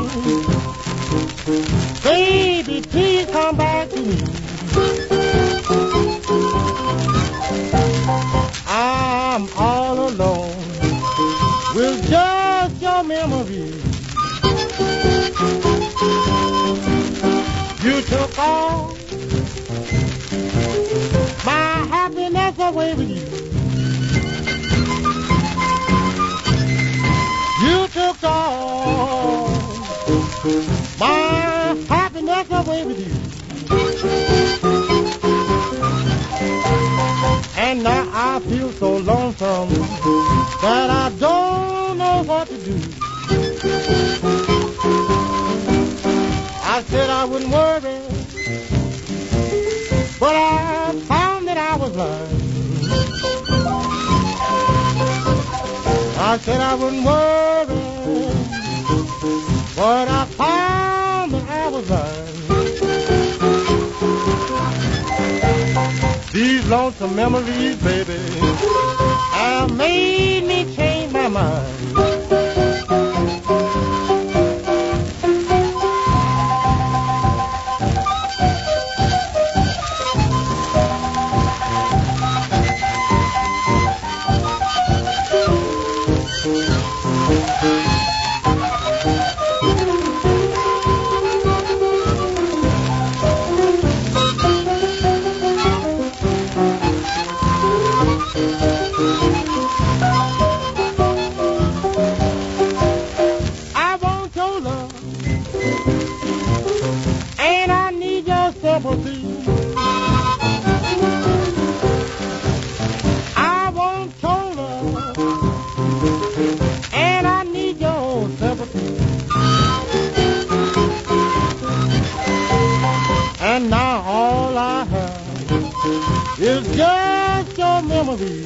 baby, please come back to me. I'm all alone with just your memory. You took all my happiness away with you. You took all my happiness away with you. And now I feel so lonesome that I don't know what to do. I said I wouldn't worry, but I found that I was lying. I said I wouldn't worry, but I found that I was lying. These lonesome memories, baby, have made me change my mind. It's just your memory.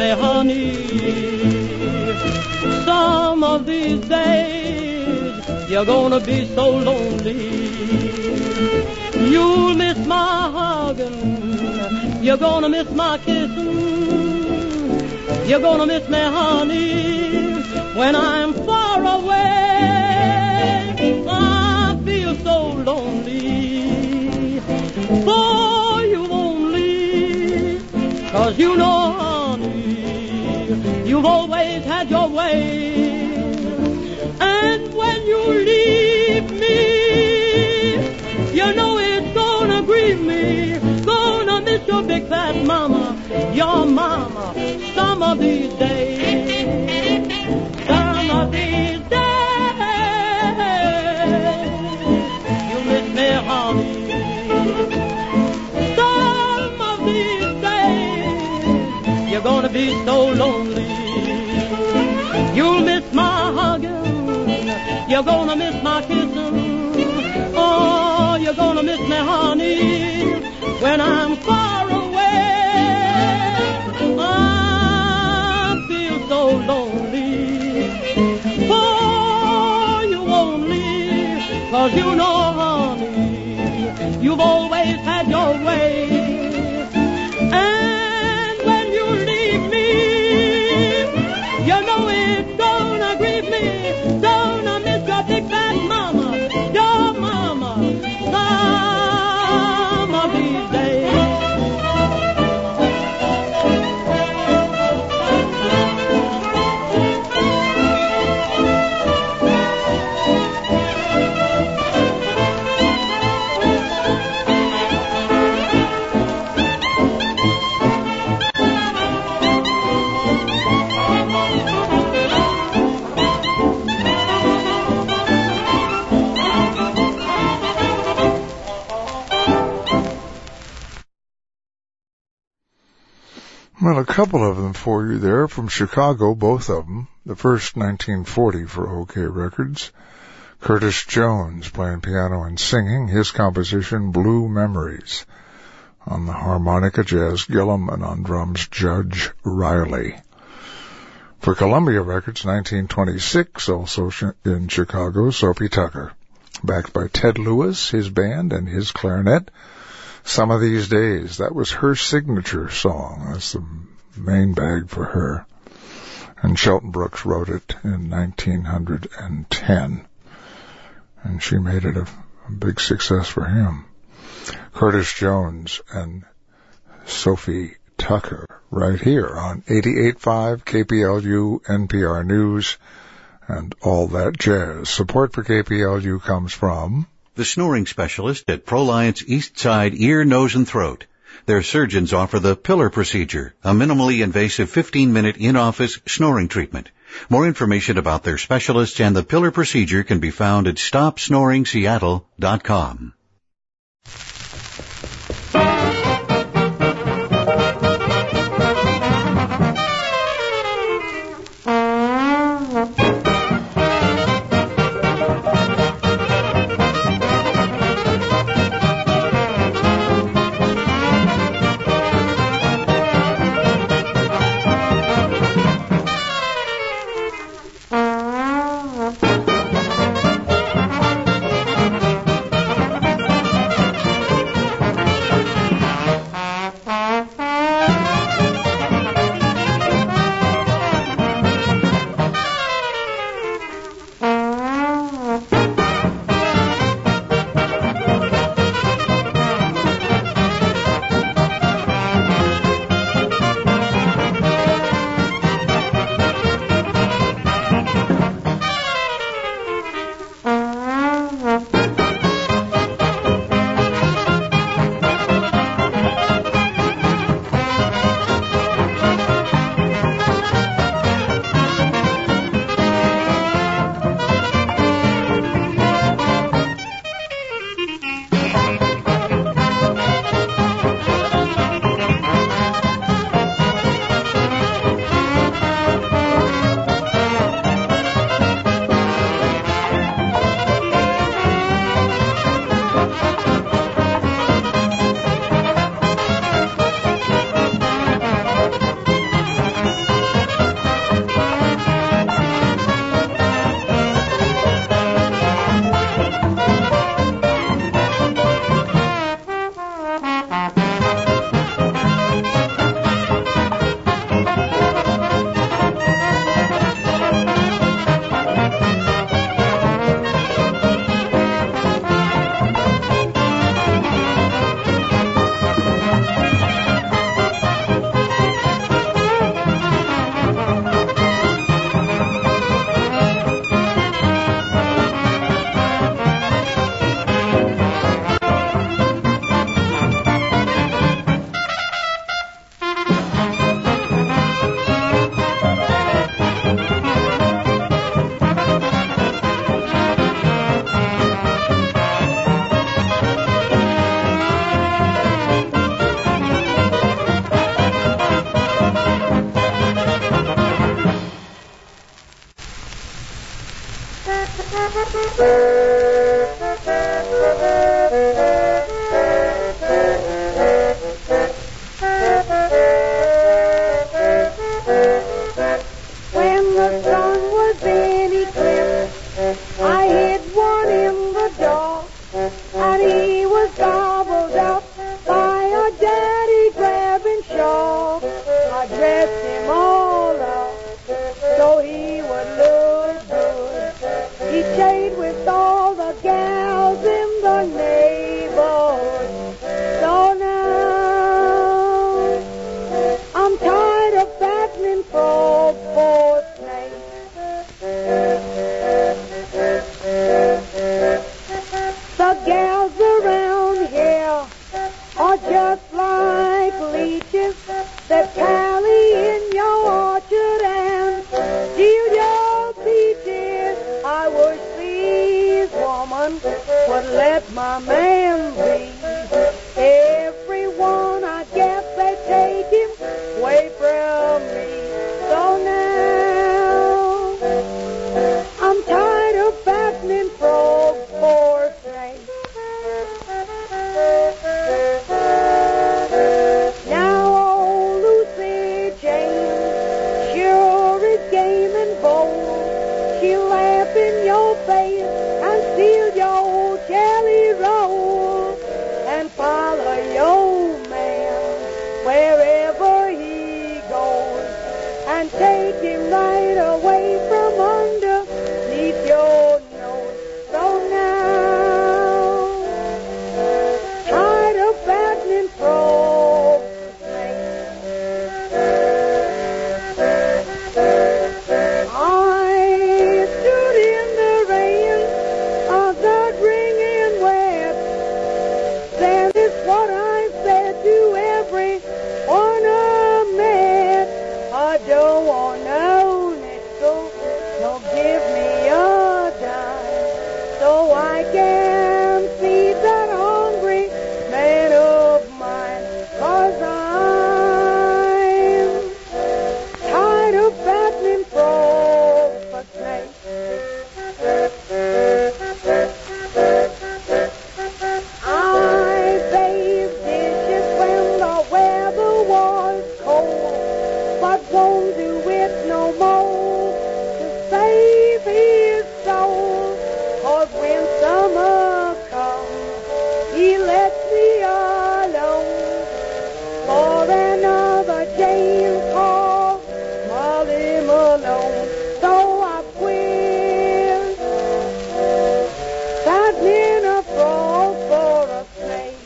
honey, some of these days you're gonna be so lonely. You'll miss my hugging, you're gonna miss my kissing, you're gonna miss me, honey, when I'm far away. I feel so lonely, for you won't leave, 'cause you know, honey, you've always had your way. And when you leave me, you know it's gonna grieve me, gonna miss your big fat mama, your mama, some of these days, some of these days, you miss me, honey, some of these days, you're gonna be so lonely, you'll miss my hugging, you're gonna miss my kissing, oh, you're gonna miss me, honey, when I'm far away. I feel so lonely, for you won't leave, 'cause you know, honey, you've always had your way. And when you leave me, you know it's gonna grieve me, gonna miss your big fat mama, your mama, some of these days. Well, a couple of them for you there from Chicago, both of them. The first nineteen forty for OK Records. Curtis Jones playing piano and singing, his composition Blue Memories. On the harmonica, Jazz Gillum, and on drums, Judge Riley. For Columbia Records, nineteen twenty-six, also in Chicago, Sophie Tucker. Backed by Ted Lewis, his band, and his clarinet. Some of These Days, that was her signature song. That's the main bag for her. And Shelton Brooks wrote it in nineteen ten. And she made it a, a big success for him. Curtis Jones and Sophie Tucker right here on eighty-eight point five K P L U, N P R News, and all that jazz. Support for K P L U comes from the snoring specialist at ProLiance Eastside Ear, Nose, and Throat. Their surgeons offer the Pillar procedure, a minimally invasive fifteen-minute in-office snoring treatment. More information about their specialists and the Pillar procedure can be found at stop snoring seattle dot com. When the sun was in eclipse, I hid one in the dark, and he was gobbled up by a daddy-grabbing shark. I dressed him all up so he would look good. He stayed with all the gals in the neighborhood. So now I'm tired of fattening frogs for snakes. The gals around here are just like leeches that pally in your orchard and steal your peaches. I wish these women would let my man be. Everyone, I guess they take him away from me. So now I'm tired of fattening frogs for snakes. Now old Lucy Jane sure is game and bold. She'll laugh in your face and steal your jelly roll and follow your man wherever he goes and take him right away from underneath your nose. So now, tired of fattening frogs for snakes. I stood in the rain, I got wringing wet. That is what I said to everyone I met. I don't want no nickel, so give me a dime, so I can feed that hungry man of mine. 'Cause I'm tired of fattening frogs for snakes. I bathed dishes when the weather was cold, but won't do it no more to save his soul. 'Cause when summer comes, he lets me alone for another Jane called Molly Malone. So I quit fattening a frog for a snake.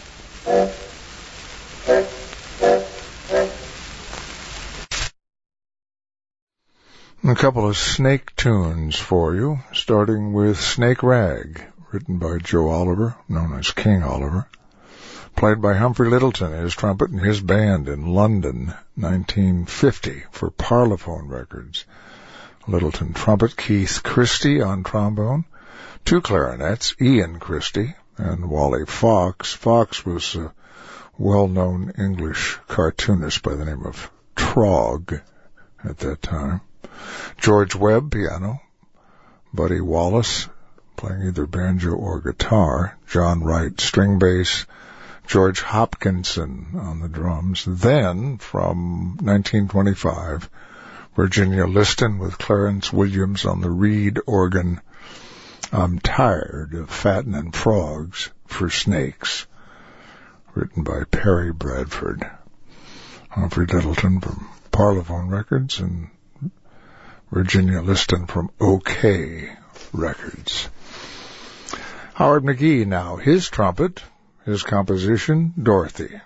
A couple of snake tunes for you, starting with Snake Rag, written by Joe Oliver, known as King Oliver, played by Humphrey Littleton, his trumpet, and his band in London, nineteen fifty, for Parlophone Records. Littleton trumpet, Keith Christie on trombone, two clarinets, Ian Christie and Wally Fox. Fox was a well-known English cartoonist by the name of Trog at that time. George Webb, piano, Buddy Wallace, playing either banjo or guitar, John Wright, string bass, George Hopkinson on the drums. Then, from nineteen twenty-five, Virginia Liston with Clarence Williams on the reed organ, I'm Tired of Fattening Frogs for Snakes, written by Perry Bradford. Humphrey Littleton from Parlophone Records and Virginia Liston from OK Records. Howard McGee now, his trumpet, his composition, Dorothy.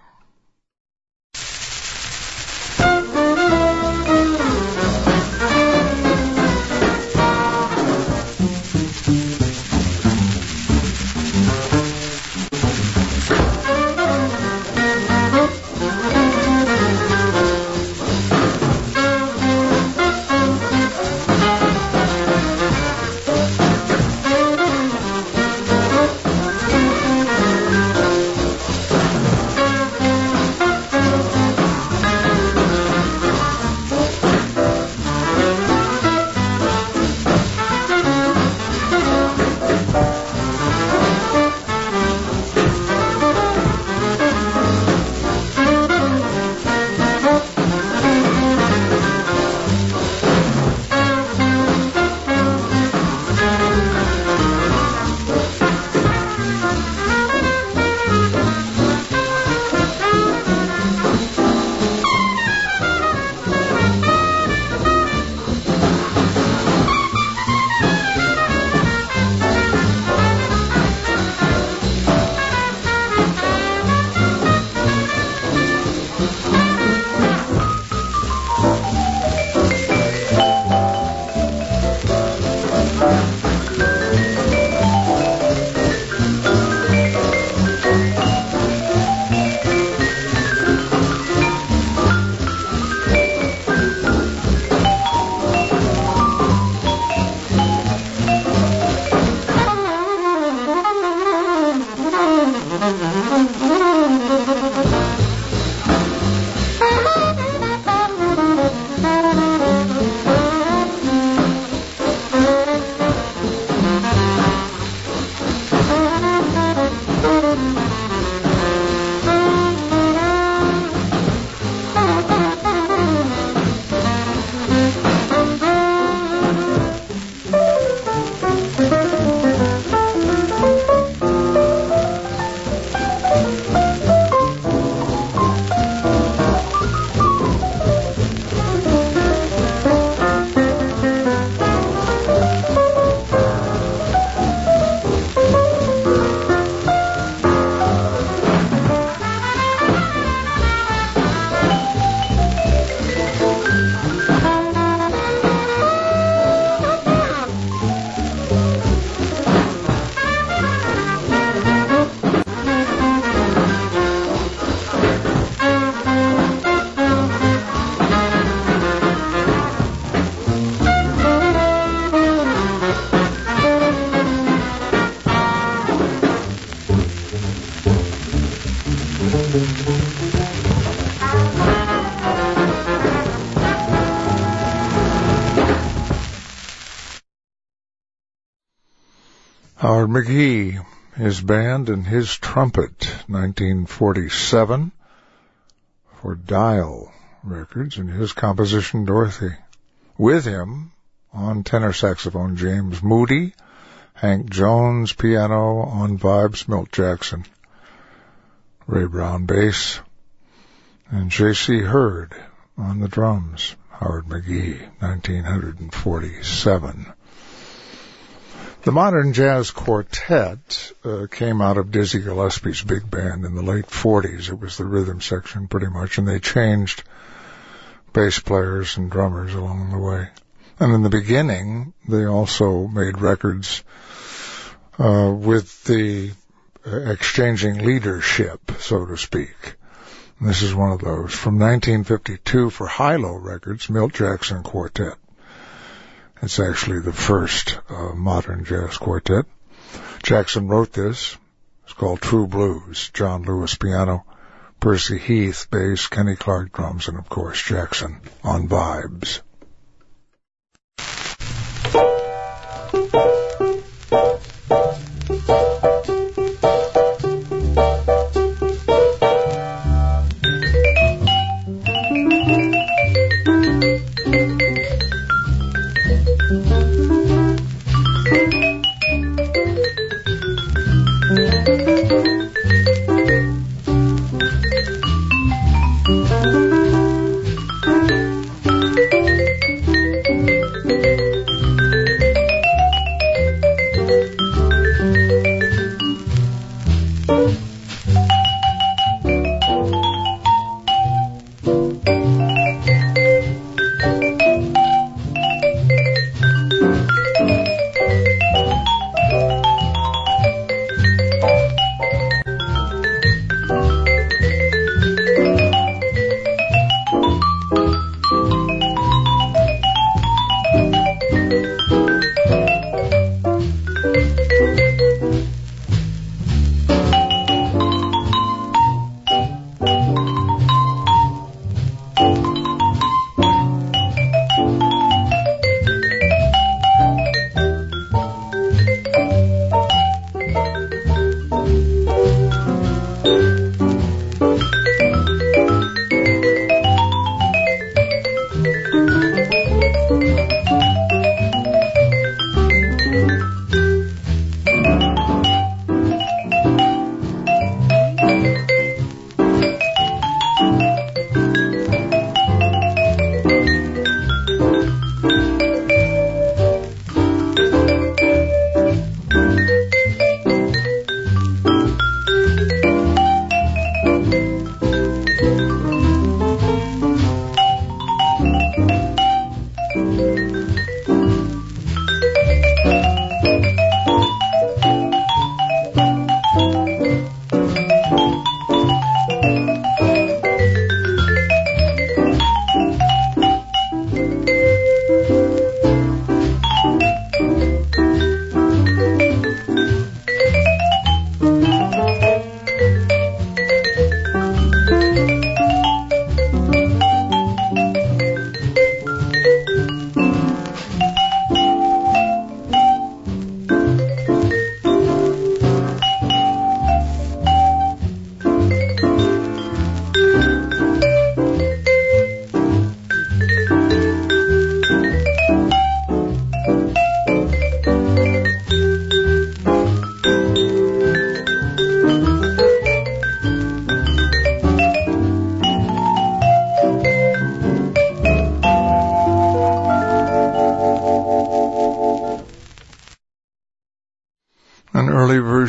Howard McGhee, his band and his trumpet, nineteen forty-seven, for Dial Records, and his composition, Dorothy. With him, on tenor saxophone, James Moody, Hank Jones, piano, on vibes, Milt Jackson, Ray Brown, bass, and J C Hurd on the drums, Howard McGhee, nineteen forty-seven. The Modern Jazz Quartet uh, came out of Dizzy Gillespie's big band in the late forties. It was the rhythm section pretty much, and they changed bass players and drummers along the way. And in the beginning, they also made records uh, with the exchanging leadership, so to speak. And this is one of those. From nineteen fifty-two for Hi-Lo Records, Milt Jackson Quartet. It's actually the first uh, modern jazz quartet. Jackson wrote this. It's called True Blues. John Lewis piano, Percy Heath bass, Kenny Clark drums, and of course Jackson on vibes.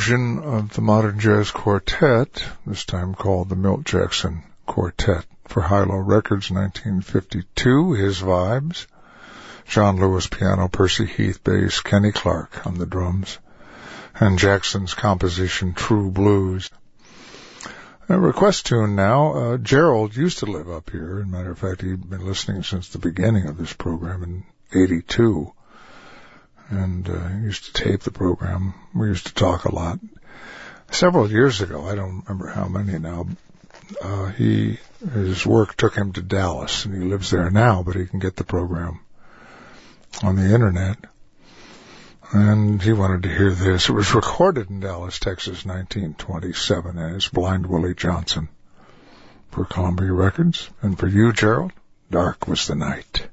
version of the Modern Jazz Quartet, this time called the Milt Jackson Quartet, for Hi-Lo Records, nineteen fifty-two, His Vibes. John Lewis piano, Percy Heath bass, Kenny Clark on the drums, and Jackson's composition True Blues. A request tune now. Uh, Gerald used to live up here. As a matter of fact, he'd been listening since the beginning of this program in eighty-two. And uh, he used to tape the program. We used to talk a lot. Several years ago, I don't remember how many now, uh, he his work took him to Dallas, and he lives there now, but he can get the program on the internet. And he wanted to hear this. It was recorded in Dallas, Texas, nineteen twenty-seven, as Blind Willie Johnson for Columbia Records. And for you, Gerald, Dark Was the Night.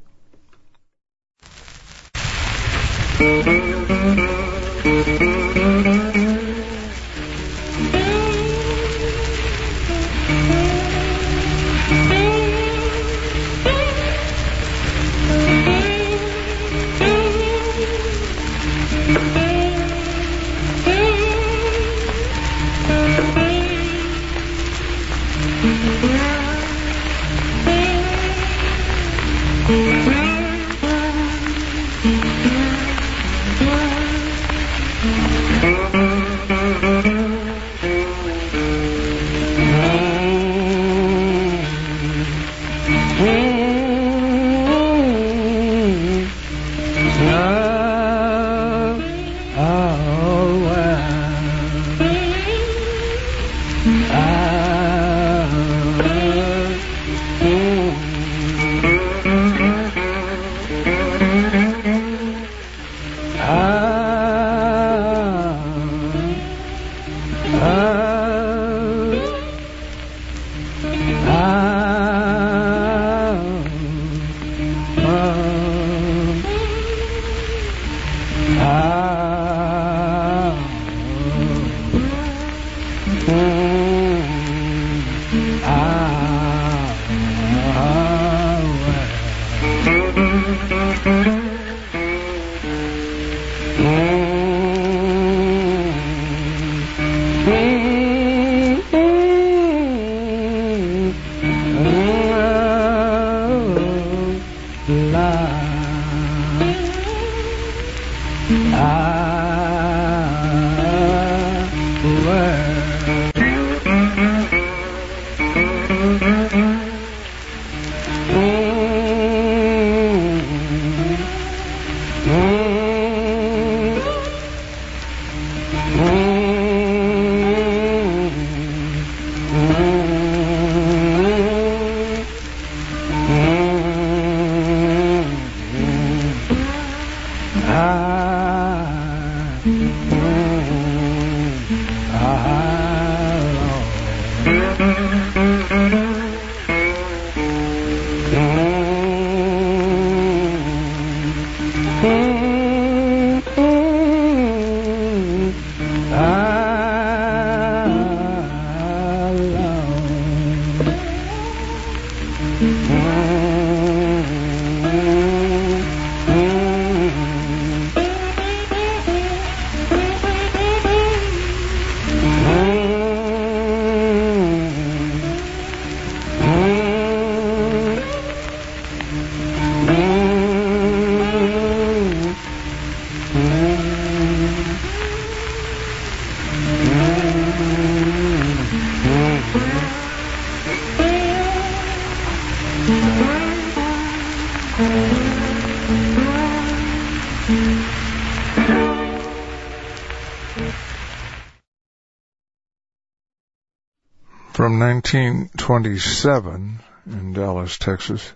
From nineteen twenty-seven in Dallas, Texas,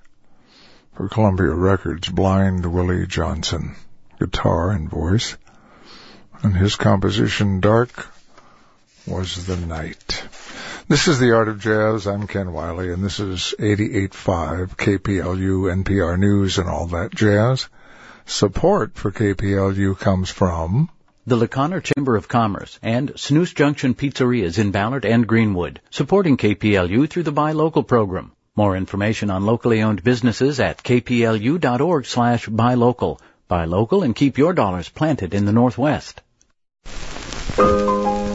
for Columbia Records, Blind Willie Johnson, guitar and voice, and his composition, Dark Was the Night. This is The Art of Jazz. I'm Ken Wiley, and this is eighty-eight point five K P L U, N P R News, and all that jazz. Support for K P L U comes from the LeConner Chamber of Commerce and Snooze Junction Pizzerias in Ballard and Greenwood, supporting K P L U through the Buy Local program. More information on locally owned businesses at kplu.org slash buy local. Buy local and keep your dollars planted in the Northwest.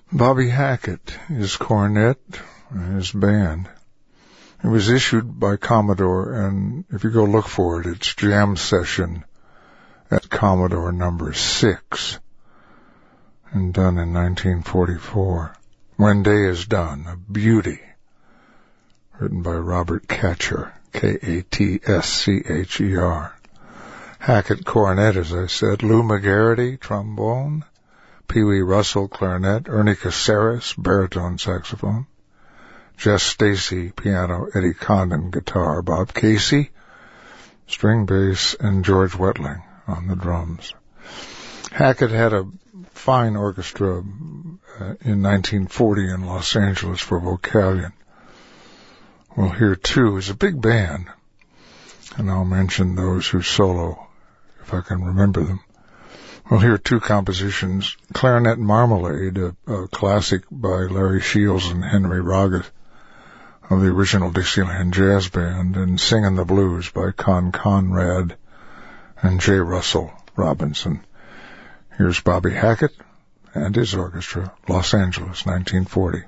Bobby Hackett, his cornet, and his band. It was issued by Commodore, and if you go look for it, it's Jam Session at Commodore number six, and done in nineteen forty-four. When Day Is Done, a beauty, written by Robert Katcher, K A T S C H E R. Hackett cornet, as I said, Lou McGarity, trombone, Pee Wee Russell, clarinet, Ernie Caceres, baritone saxophone, Jess Stacy, piano, Eddie Condon, guitar, Bob Casey, string bass, and George Wetling on the drums. Hackett had a fine orchestra uh, in nineteen forty in Los Angeles for Vocalion. We'll hear two. It's a big band, and I'll mention those who solo, if I can remember them. We'll hear two compositions, Clarinet Marmalade, a, a classic by Larry Shields and Henry Roggett of the original Dixieland Jazz Band, and Singin' the Blues by Con Conrad and J. Russell Robinson. Here's Bobby Hackett and his orchestra, Los Angeles, nineteen forty.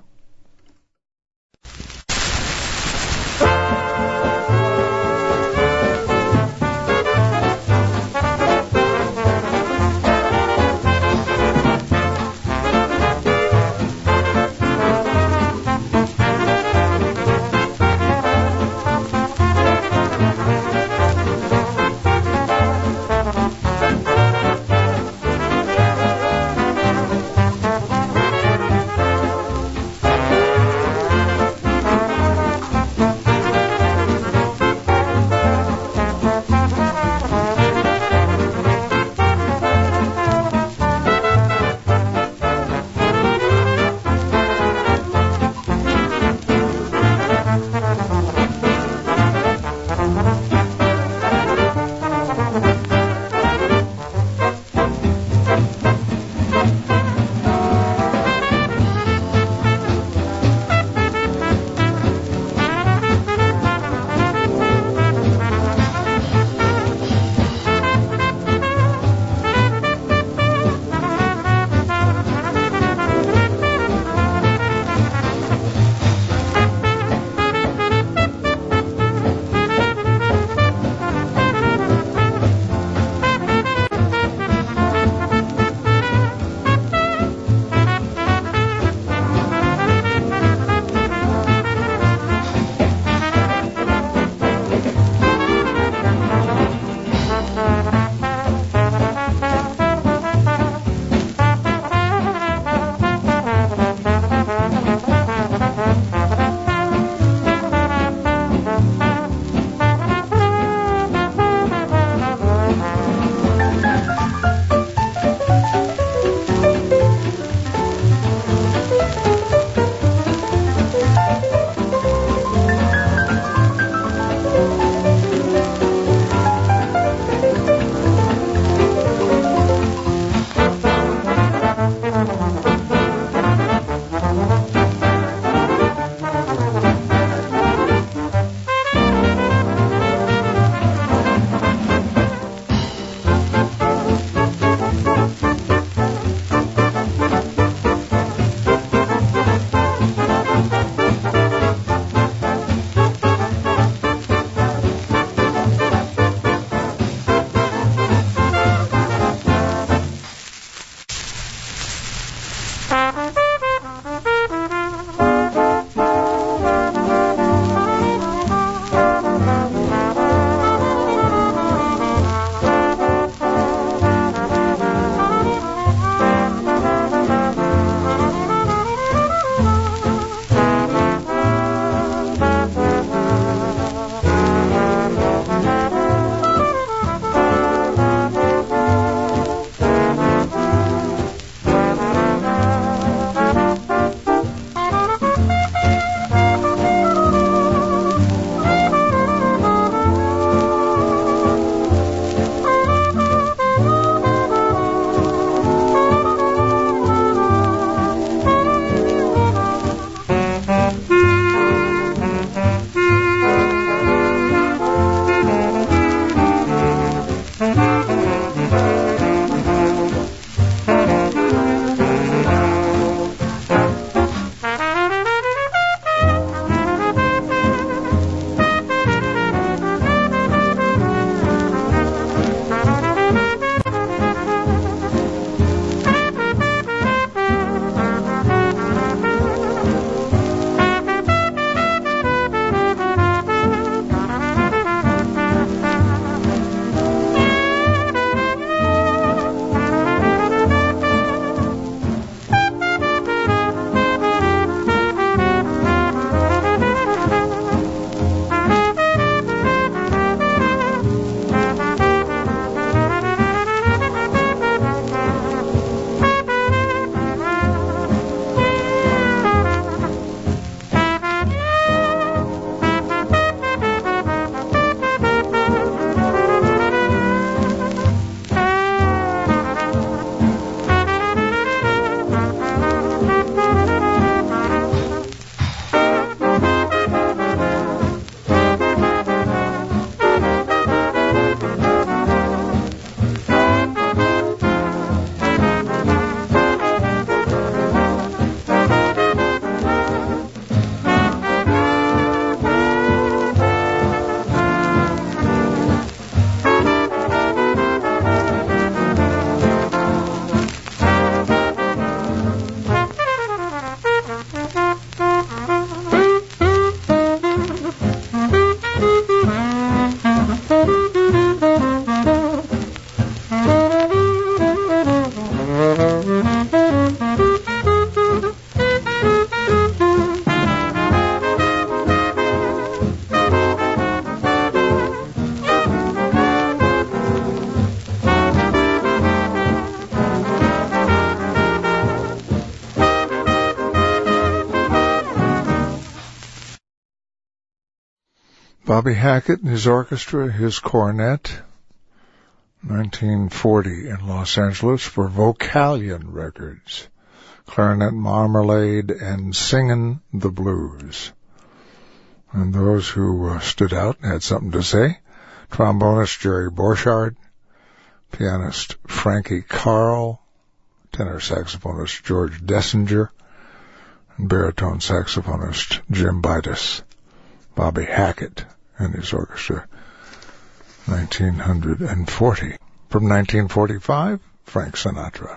Bobby Hackett and his orchestra, his cornet. nineteen forty in Los Angeles for Vocalion Records. Clarinet Marmalade and Singin' the Blues. And those who uh, stood out and had something to say, trombonist Jerry Borchardt, pianist Frankie Carl, tenor saxophonist George Dessinger, and baritone saxophonist Jim Bitus. Bobby Hackett and his orchestra, nineteen forty. From nineteen forty-five, Frank Sinatra.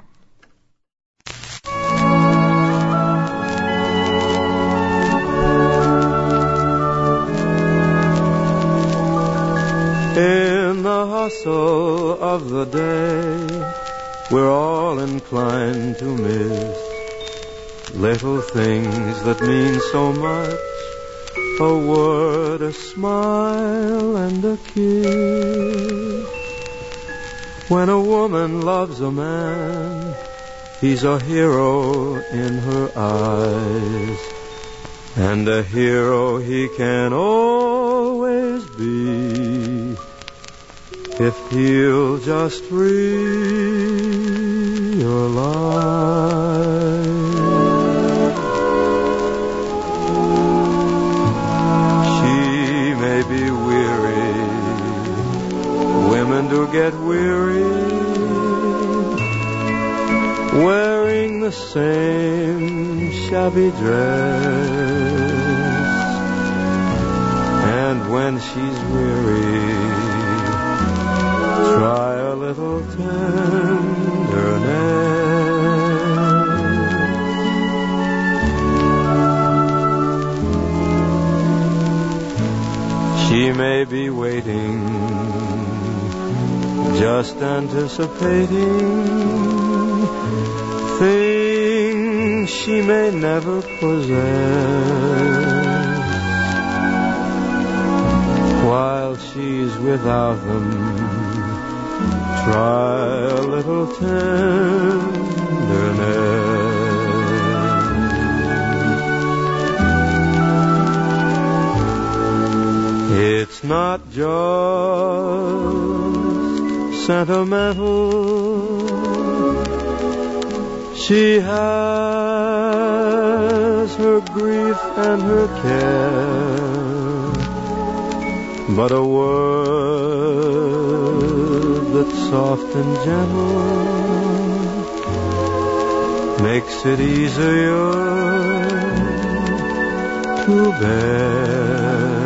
In the hustle of the day, we're all inclined to miss little things that mean so much. A word, a smile, and a kiss. When a woman loves a man, he's a hero in her eyes, and a hero he can always be if he'll just realize. She may be weary, women do get weary, wearing the same shabby dress. And when she's weary, try a little tenderness. She may be waiting, just anticipating things she may never possess. While she's without them, try a little tenderness. It's not just sentimental. She has her grief and her care, but a word that's soft and gentle makes it easier to bear.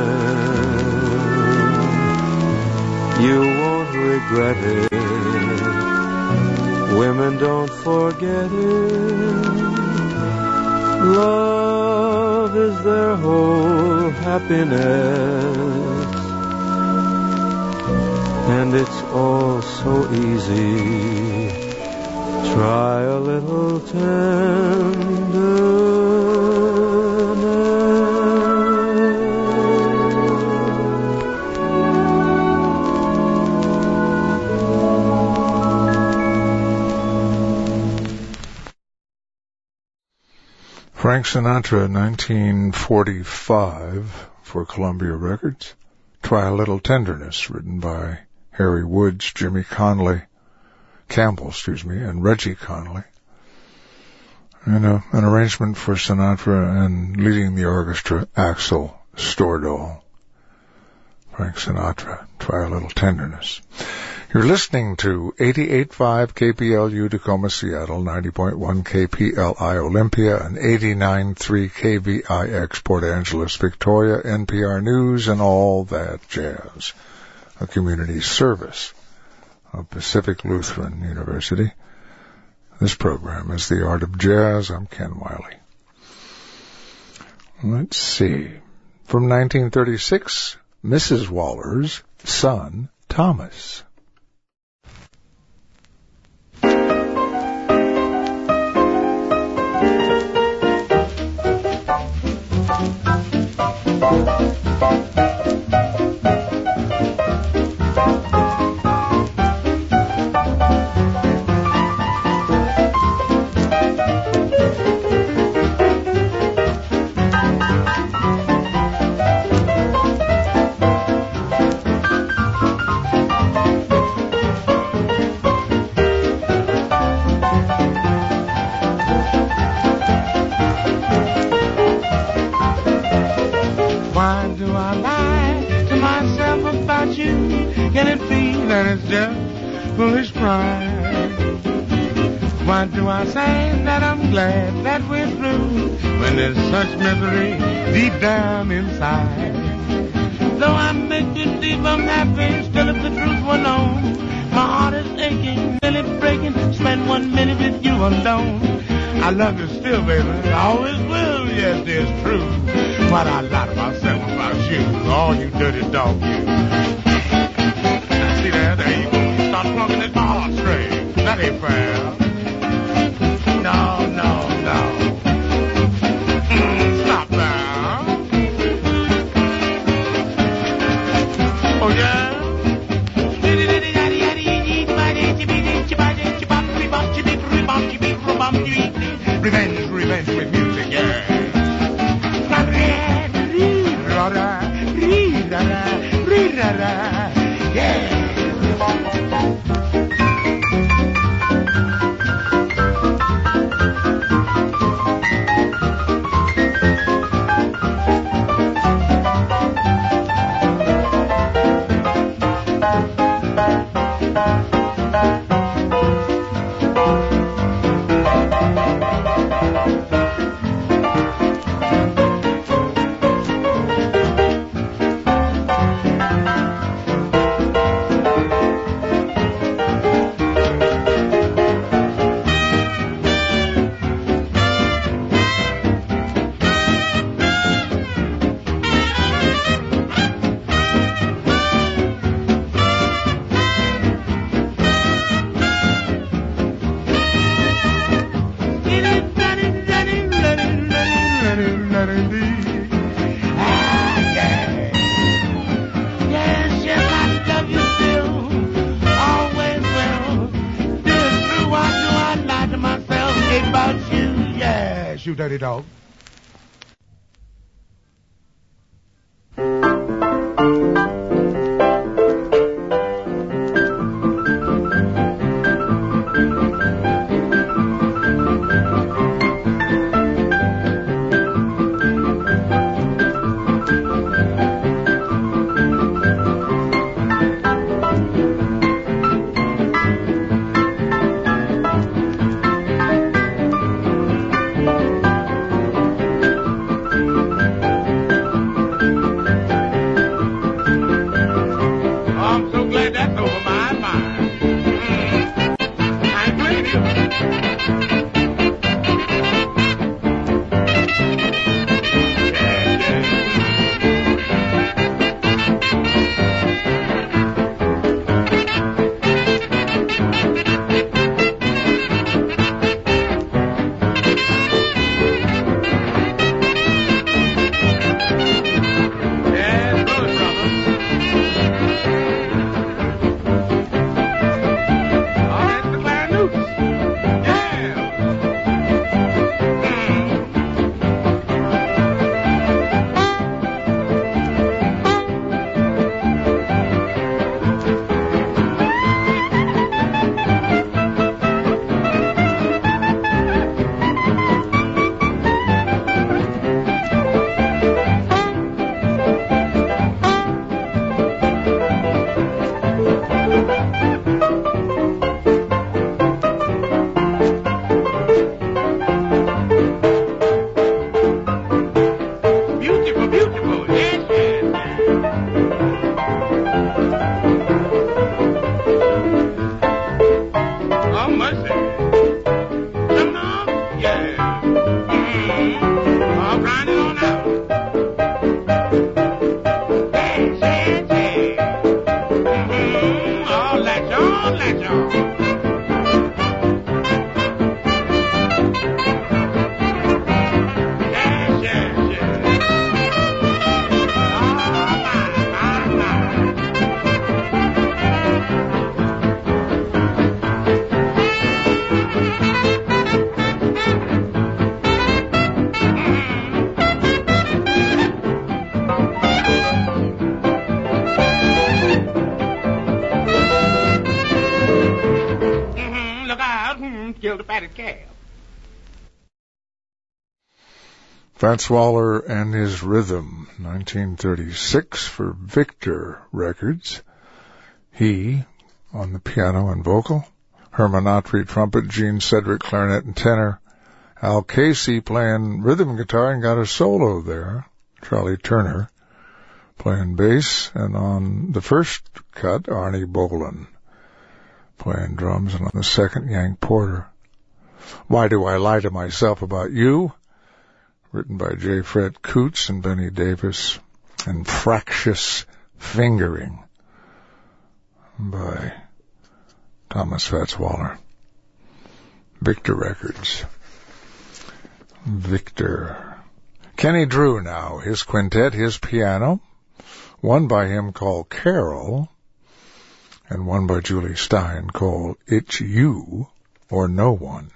You won't regret it. Women don't forget it. Love is their whole happiness. And it's all so easy. Try a little tenderness. Frank Sinatra, nineteen forty-five, for Columbia Records. Try a Little Tenderness, written by Harry Woods, Jimmy Conley, Campbell, excuse me, and Reggie Conley. And a, an arrangement for Sinatra and leading the orchestra, Axel Stordahl. Frank Sinatra, Try a Little Tenderness. You're listening to eighty-eight point five K P L U Tacoma, Seattle, ninety point one K P L I Olympia, and eighty-nine point three K V I X Port Angeles, Victoria, N P R News, and all that jazz. A community service of Pacific Lutheran University. This program is The Art of Jazz. I'm Ken Wiley. Let's see. From nineteen thirty-six, Missus Waller's son, Thomas. Can it be that it's just foolish pride? Why do I say that I'm glad that we're through when there's such misery deep down inside? Though I make it deep, I'm happy. Still, if the truth were known, my heart is aching, nearly breaking. Spend one minute with you alone. I love you still, baby. I always will. Yes, it's true. But I lied about myself about you. Oh, you dirty dog, you. Now, see there, there you go. You start plugging it all straight. That ain't fair. No, no, no. Mm, stop now. Oh, yeah? Revenge, revenge with music, yeah. Yeah. You dirty dog. Fats Waller and His Rhythm, nineteen thirty-six for Victor Records. He on the piano and vocal, Herman Autry trumpet, Gene Cedric clarinet and tenor, Al Casey playing rhythm guitar and got a solo there, Charlie Turner playing bass, and on the first cut, Arnie Bolan playing drums, and on the second, Yank Porter. Why Do I Lie to Myself About You? Written by J. Fred Coots and Benny Davis, and Fractious Fingering by Thomas Fats Waller. Victor Records. Victor. Kenny Drew now, his quintet, his piano, one by him called Carol, and one by Julie Stein called It's You or No One.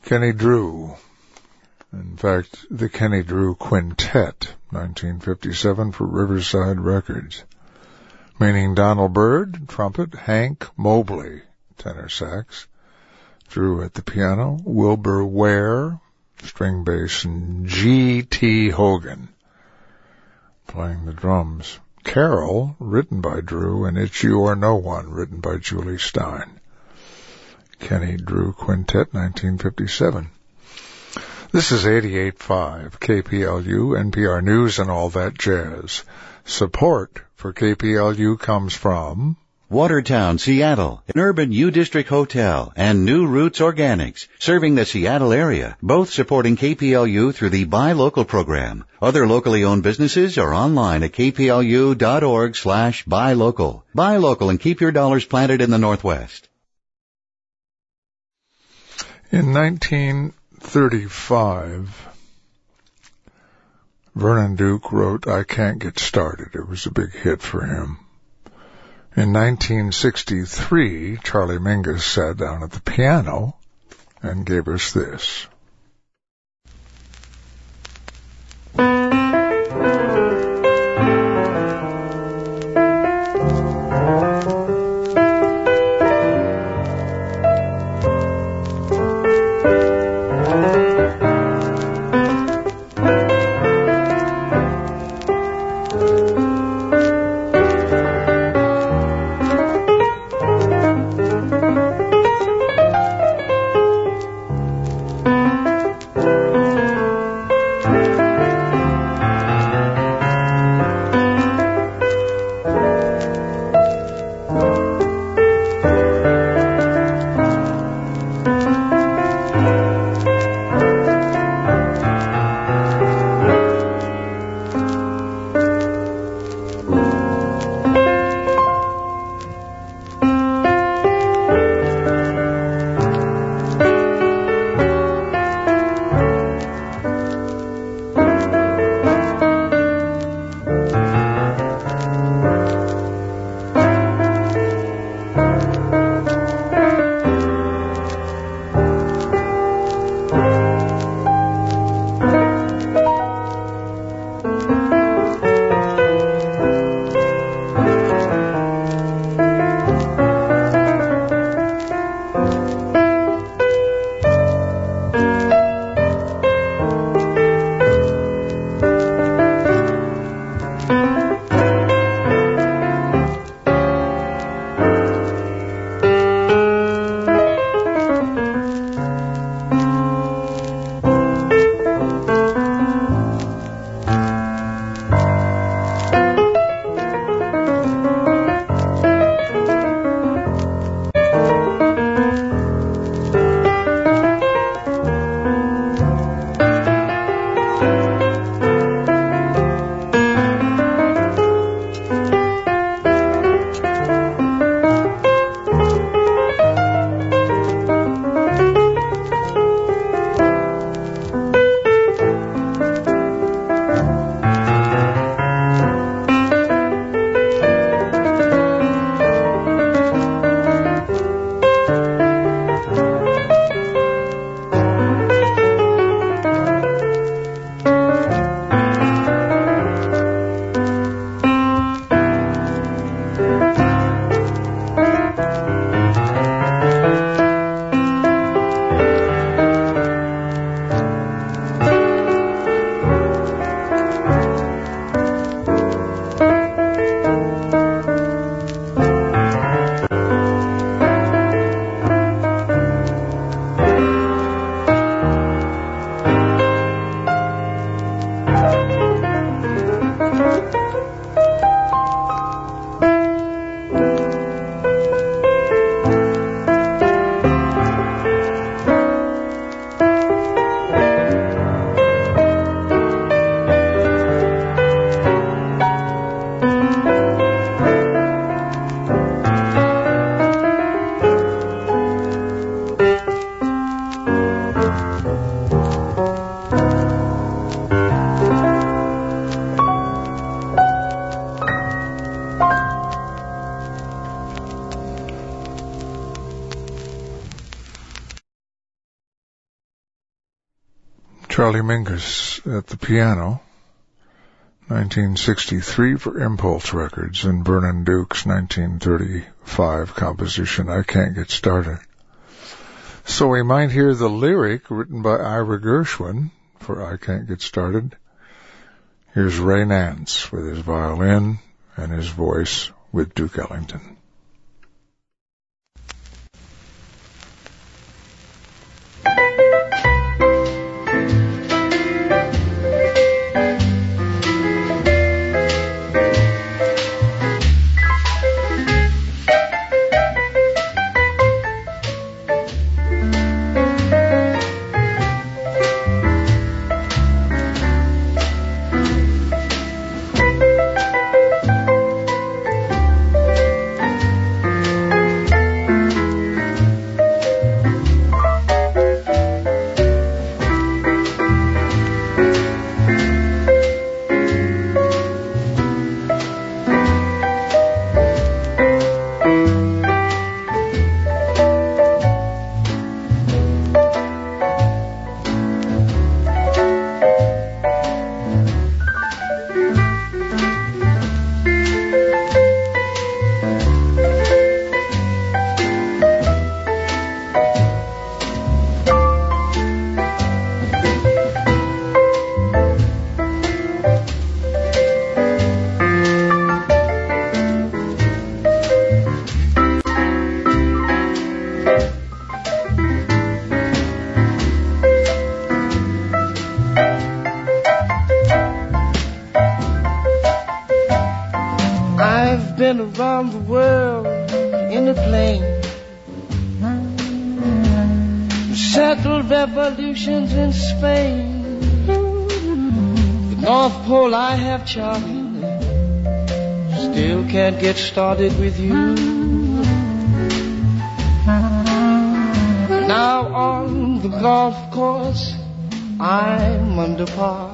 Kenny Drew. In fact, the Kenny Drew Quintet, nineteen fifty-seven for Riverside Records. Meaning Donald Byrd, trumpet, Hank Mobley, tenor sax, Drew at the piano, Wilbur Ware, string bass, and G T Hogan playing the drums. Carol, written by Drew, and It's You or No One, written by Julie Stein. Kenny Drew Quintet, nineteen fifty-seven. This is eighty-eight point five K P L U, N P R News and All That Jazz. Support for K P L U comes from Watertown, Seattle, an urban U-District hotel, and New Roots Organics, serving the Seattle area, both supporting K P L U through the Buy Local program. Other locally owned businesses are online at kplu.org slash buy local. Buy local and keep your dollars planted in the Northwest. In nineteen thirty-five, Vernon Duke wrote I Can't Get Started. It was a big hit for him. In nineteen sixty-three, Charlie Mingus sat down at the piano and gave us this. Charlie Mingus at the piano, nineteen sixty-three for Impulse Records, and Vernon Duke's nineteen thirty-five composition, I Can't Get Started. So we might hear the lyric written by Ira Gershwin for I Can't Get Started. Here's Ray Nance with his violin and his voice with Duke Ellington. Around the world in a plane, settled revolutions in Spain. The North Pole I have charted, still can't get started with you. Now on the golf course I'm under par.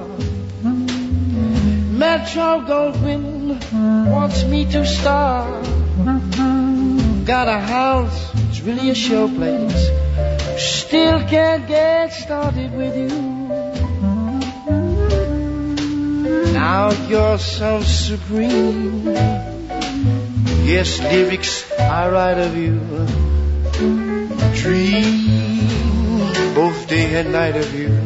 Metro Goldwyn wants me to star. Got a house, it's really a showplace. Still can't get started with you. Now you're so supreme. Yes, lyrics I write of you. Dream both day and night of you.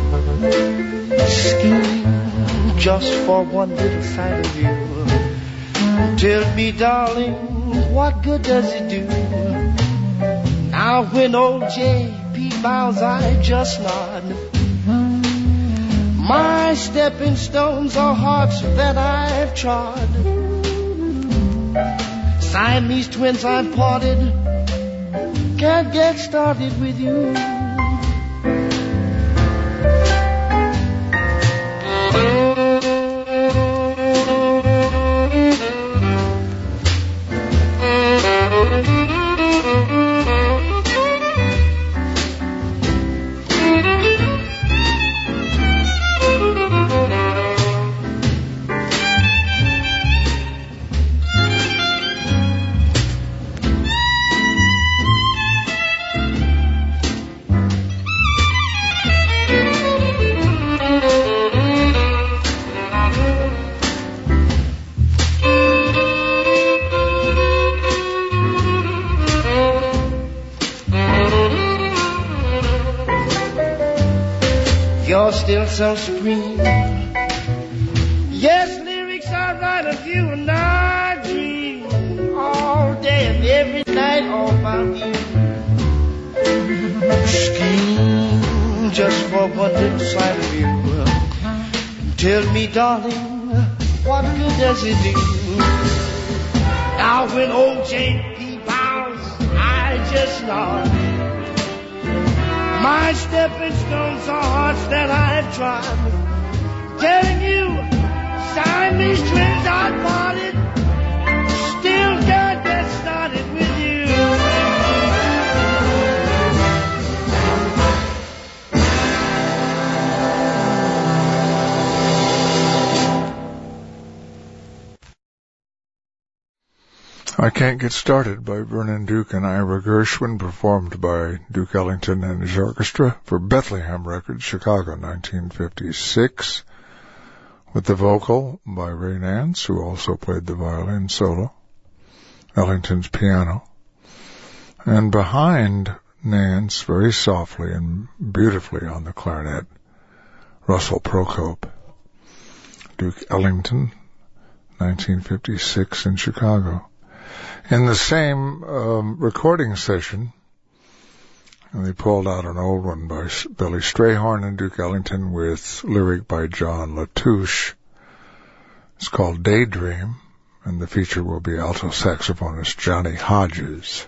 Scheme just for one little sight of you. Tell me, darling, what good does it do? Now when old J P bows, I just nod. My stepping stones are hearts that I've trod. Siamese twins I've parted, can't get started with you. You're still so supreme. Yes, lyrics I write of you, and I dream all day and every night all about you. Scheme just for one little sight of you. Tell me, darling, what good does it do? Now when old J P bows, I just nod. My stepping stones are hearts that I've tried. Telling you, Siamese twins I parted, still can't get started with you. I Can't Get Started by Vernon Duke and Ira Gershwin, performed by Duke Ellington and his orchestra for Bethlehem Records, Chicago, nineteen fifty-six, with the vocal by Ray Nance, who also played the violin solo, Ellington's piano, and behind Nance, very softly and beautifully on the clarinet, Russell Procope. Duke Ellington, nineteen fifty-six in Chicago. In the same um, recording session, they pulled out an old one by Billy Strayhorn and Duke Ellington with lyric by John Latouche. It's called Daydream, and the feature will be alto saxophonist Johnny Hodges.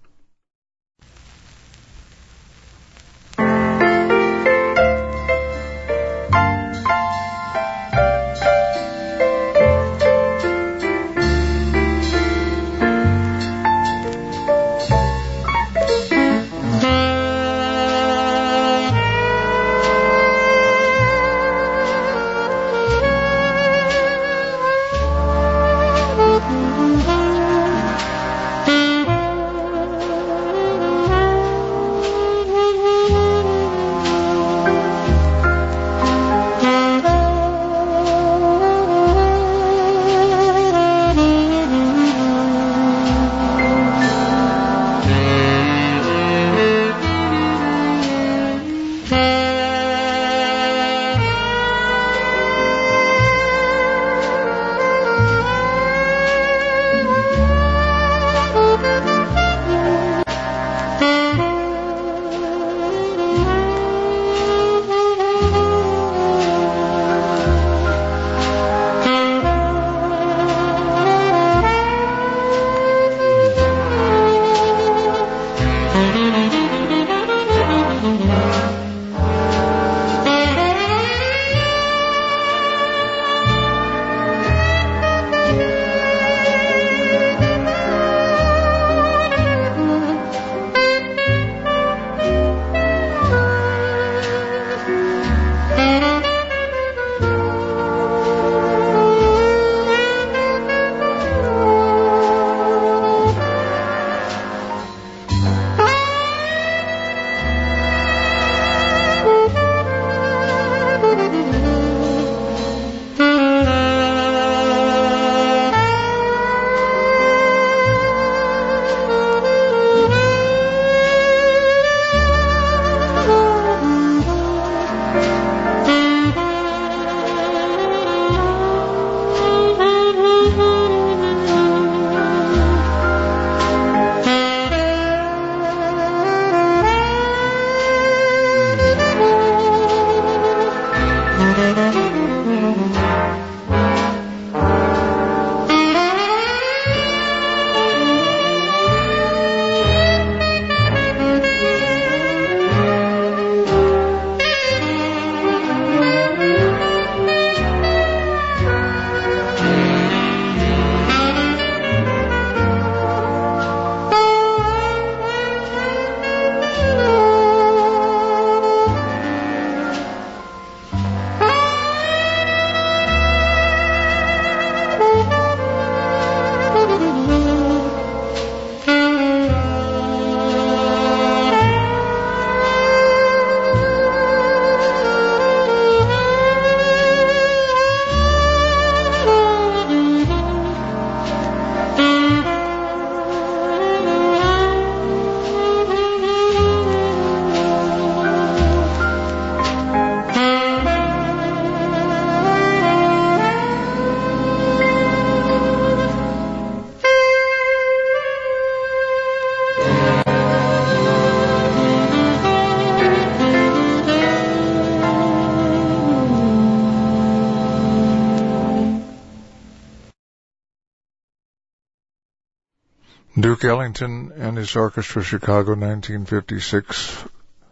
Duke Ellington and his orchestra, Chicago, nineteen fifty-six,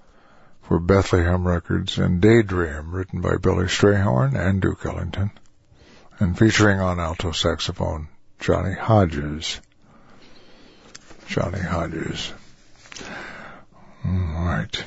for Bethlehem Records, and Daydream, written by Billy Strayhorn and Duke Ellington, and featuring on alto saxophone Johnny Hodges. Johnny Hodges. All right.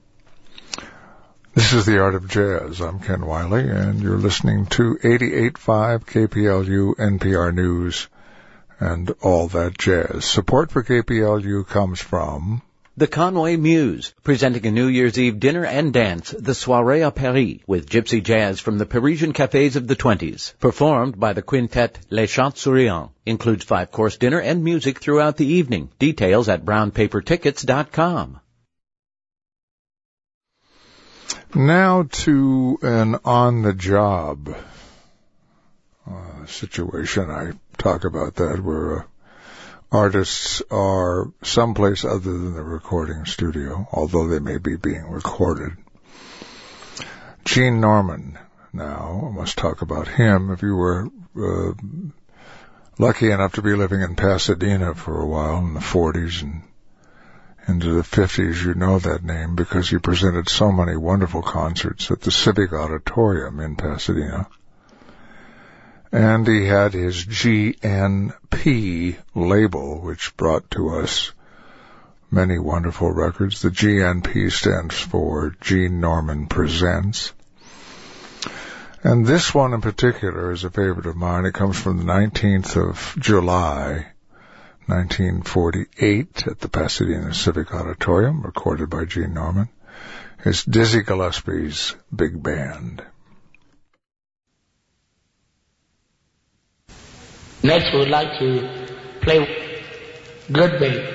This is The Art of Jazz. I'm Ken Wiley, and you're listening to eighty-eight point five K P L U N P R News and all that jazz. Support for K P L U comes from the Conway Muse, presenting a New Year's Eve dinner and dance, the Soirée à Paris, with gypsy jazz from the Parisian cafes of the twenties, performed by the quintet Les Chants Souriants. Includes five-course dinner and music throughout the evening. Details at brown paper tickets dot com. Now to an on-the-job uh, situation. I talk about that where uh, artists are someplace other than the recording studio, although they may be being recorded. Gene Norman, now, I must talk about him. If you were uh, lucky enough to be living in Pasadena for a while in the forties and into the fifties, you know that name because he presented so many wonderful concerts at the Civic Auditorium in Pasadena. And he had his G N P label, which brought to us many wonderful records. The G N P stands for Gene Norman Presents. And this one in particular is a favorite of mine. It comes from the nineteenth of July, nineteen forty-eight, at the Pasadena Civic Auditorium, recorded by Gene Norman. It's Dizzy Gillespie's Big Band. Next, we would like to play Good Babe.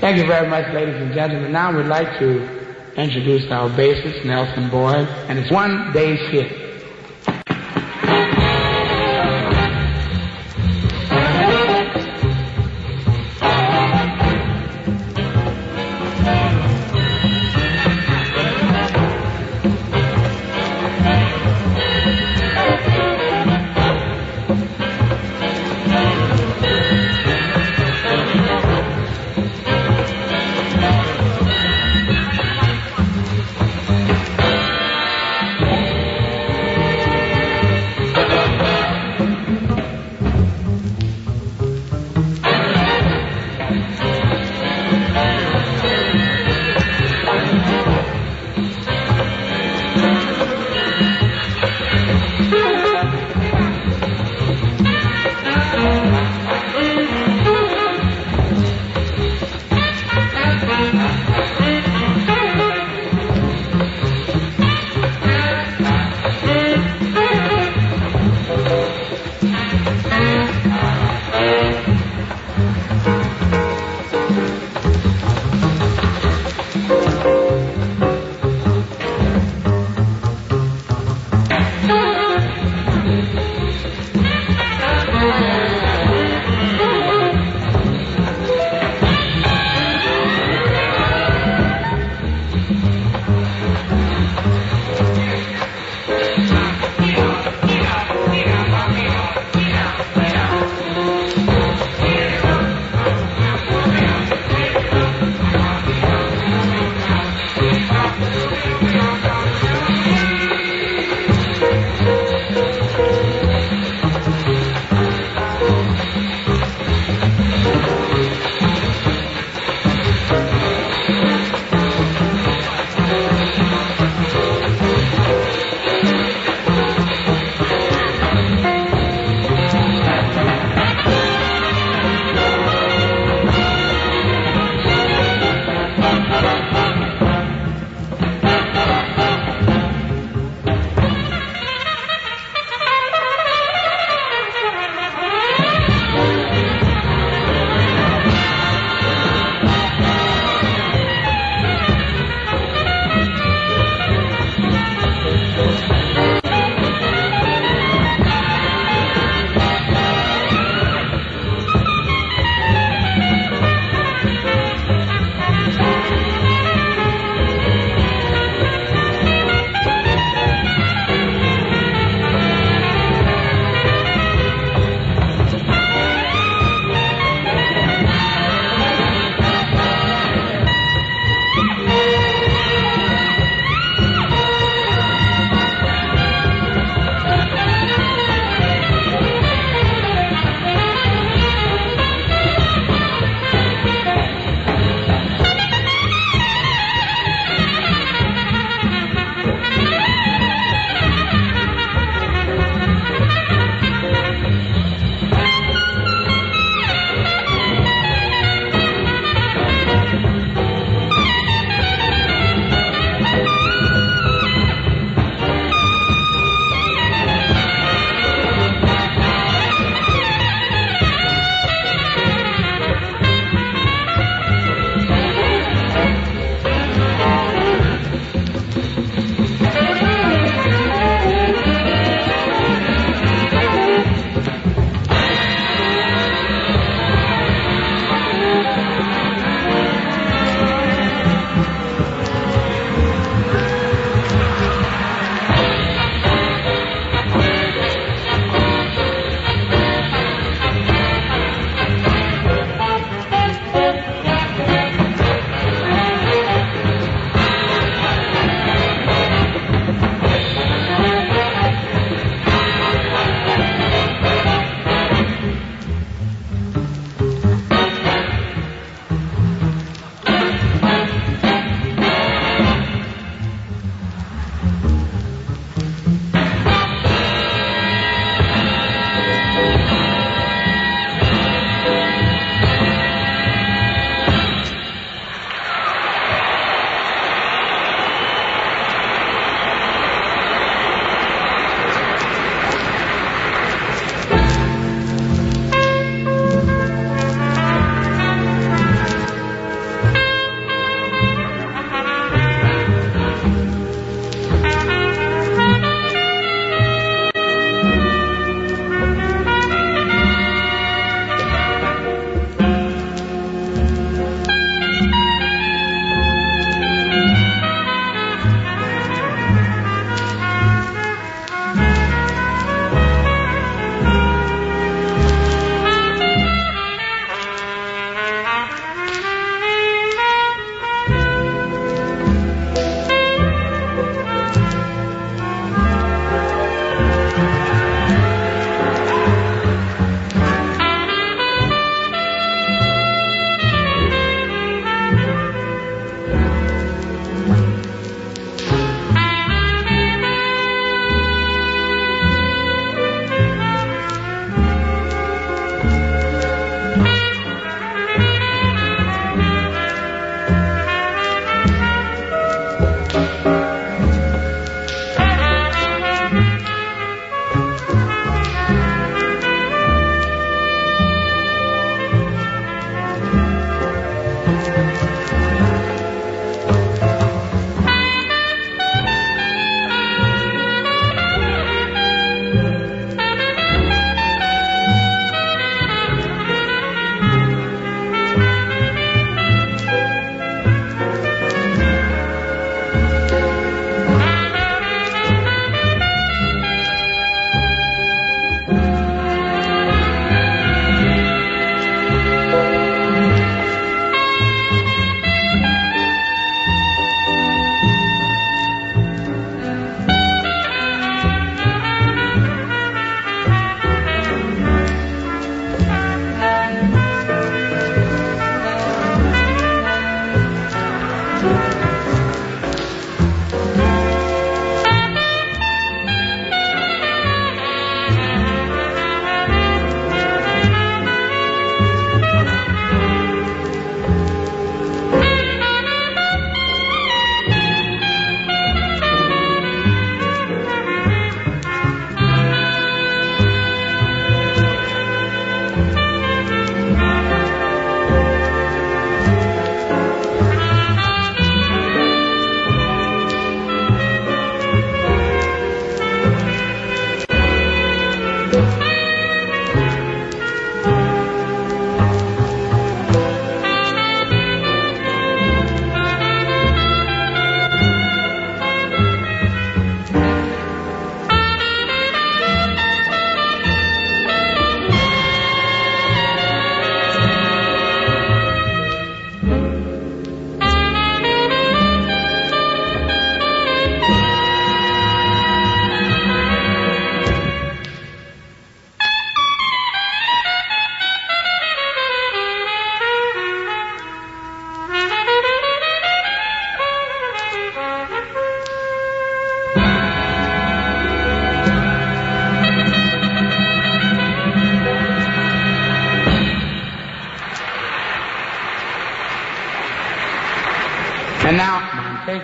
Thank you very much, ladies and gentlemen. Now we'd like to introduce our bassist, Nelson Boyd, and it's One Day's Hit. And now, take.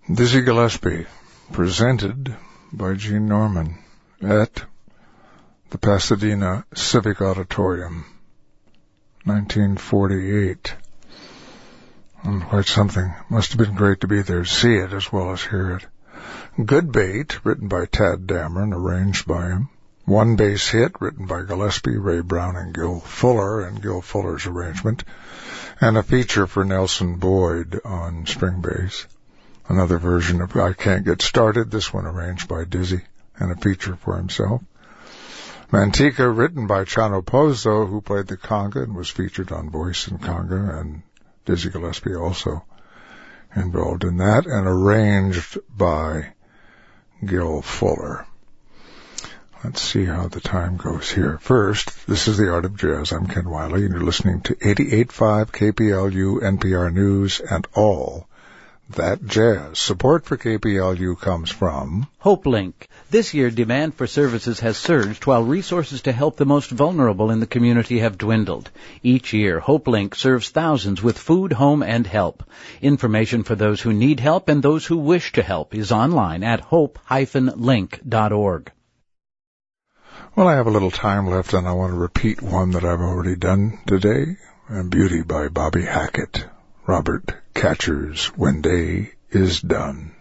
Dizzy Gillespie, presented by Gene Norman at the Pasadena Civic Auditorium, nineteen forty-eight. And quite something. Must have been great to be there to see it as well as hear it. Good Bait, written by Tad Dameron, arranged by him. One Bass Hit, written by Gillespie, Ray Brown, and Gil Fuller, and Gil Fuller's arrangement. And a feature for Nelson Boyd on string bass. Another version of I Can't Get Started, this one arranged by Dizzy, and a feature for himself. Manteca, written by Chano Pozo, who played the conga and was featured on Voice and Conga, and Dizzy Gillespie also involved in that, and arranged by Gil Fuller. Let's see how the time goes here. First, this is The Art of Jazz. I'm Ken Wiley, and you're listening to eighty-eight point five K P L U, N P R News, and all that jazz. Support for K P L U comes from HopeLink. This year, demand for services has surged while resources to help the most vulnerable in the community have dwindled. Each year, HopeLink serves thousands with food, home, and help. Information for those who need help and those who wish to help is online at hope dash link dot org. Well, I have a little time left, and I want to repeat one that I've already done today, and Beauty by Bobby Hackett. Robert Catcher's When Day is Done.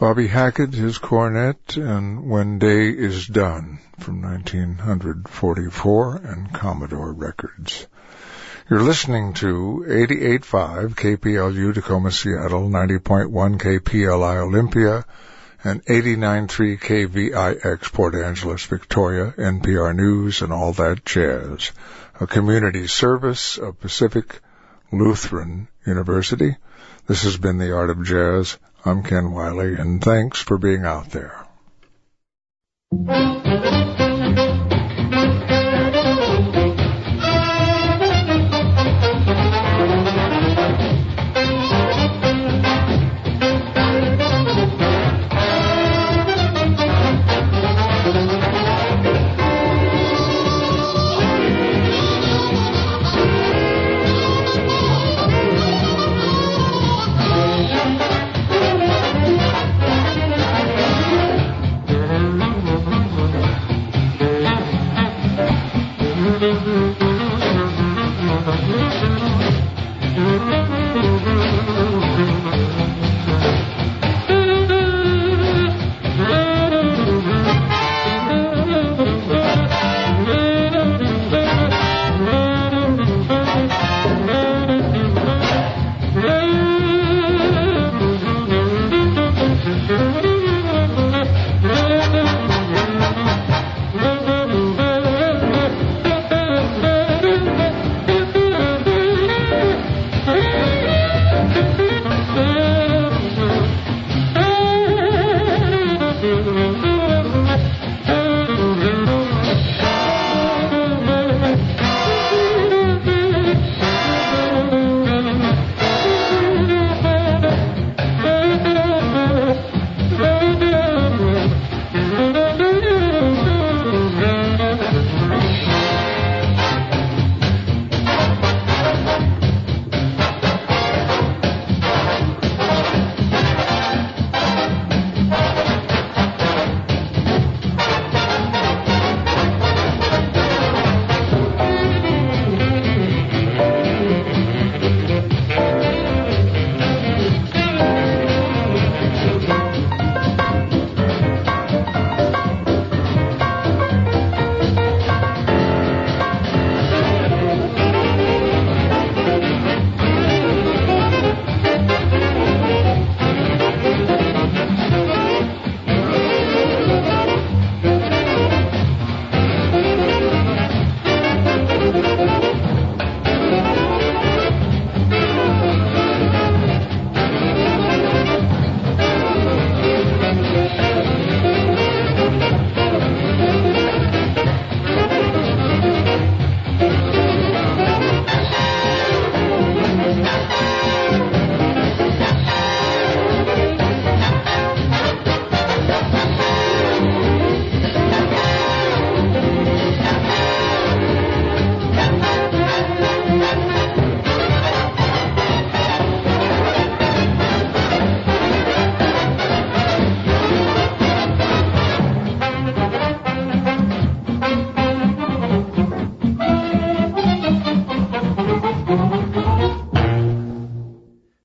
Bobby Hackett, his cornet, and When Day Is Done from nineteen forty-four and Commodore Records. You're listening to eighty-eight point five K P L U Tacoma, Seattle, ninety point one K P L I Olympia, and eighty-nine point three K V I X Port Angeles, Victoria, N P R News, and all that jazz. A community service of Pacific Lutheran University. This has been The Art of Jazz. I'm Ken Wiley, and thanks for being out there.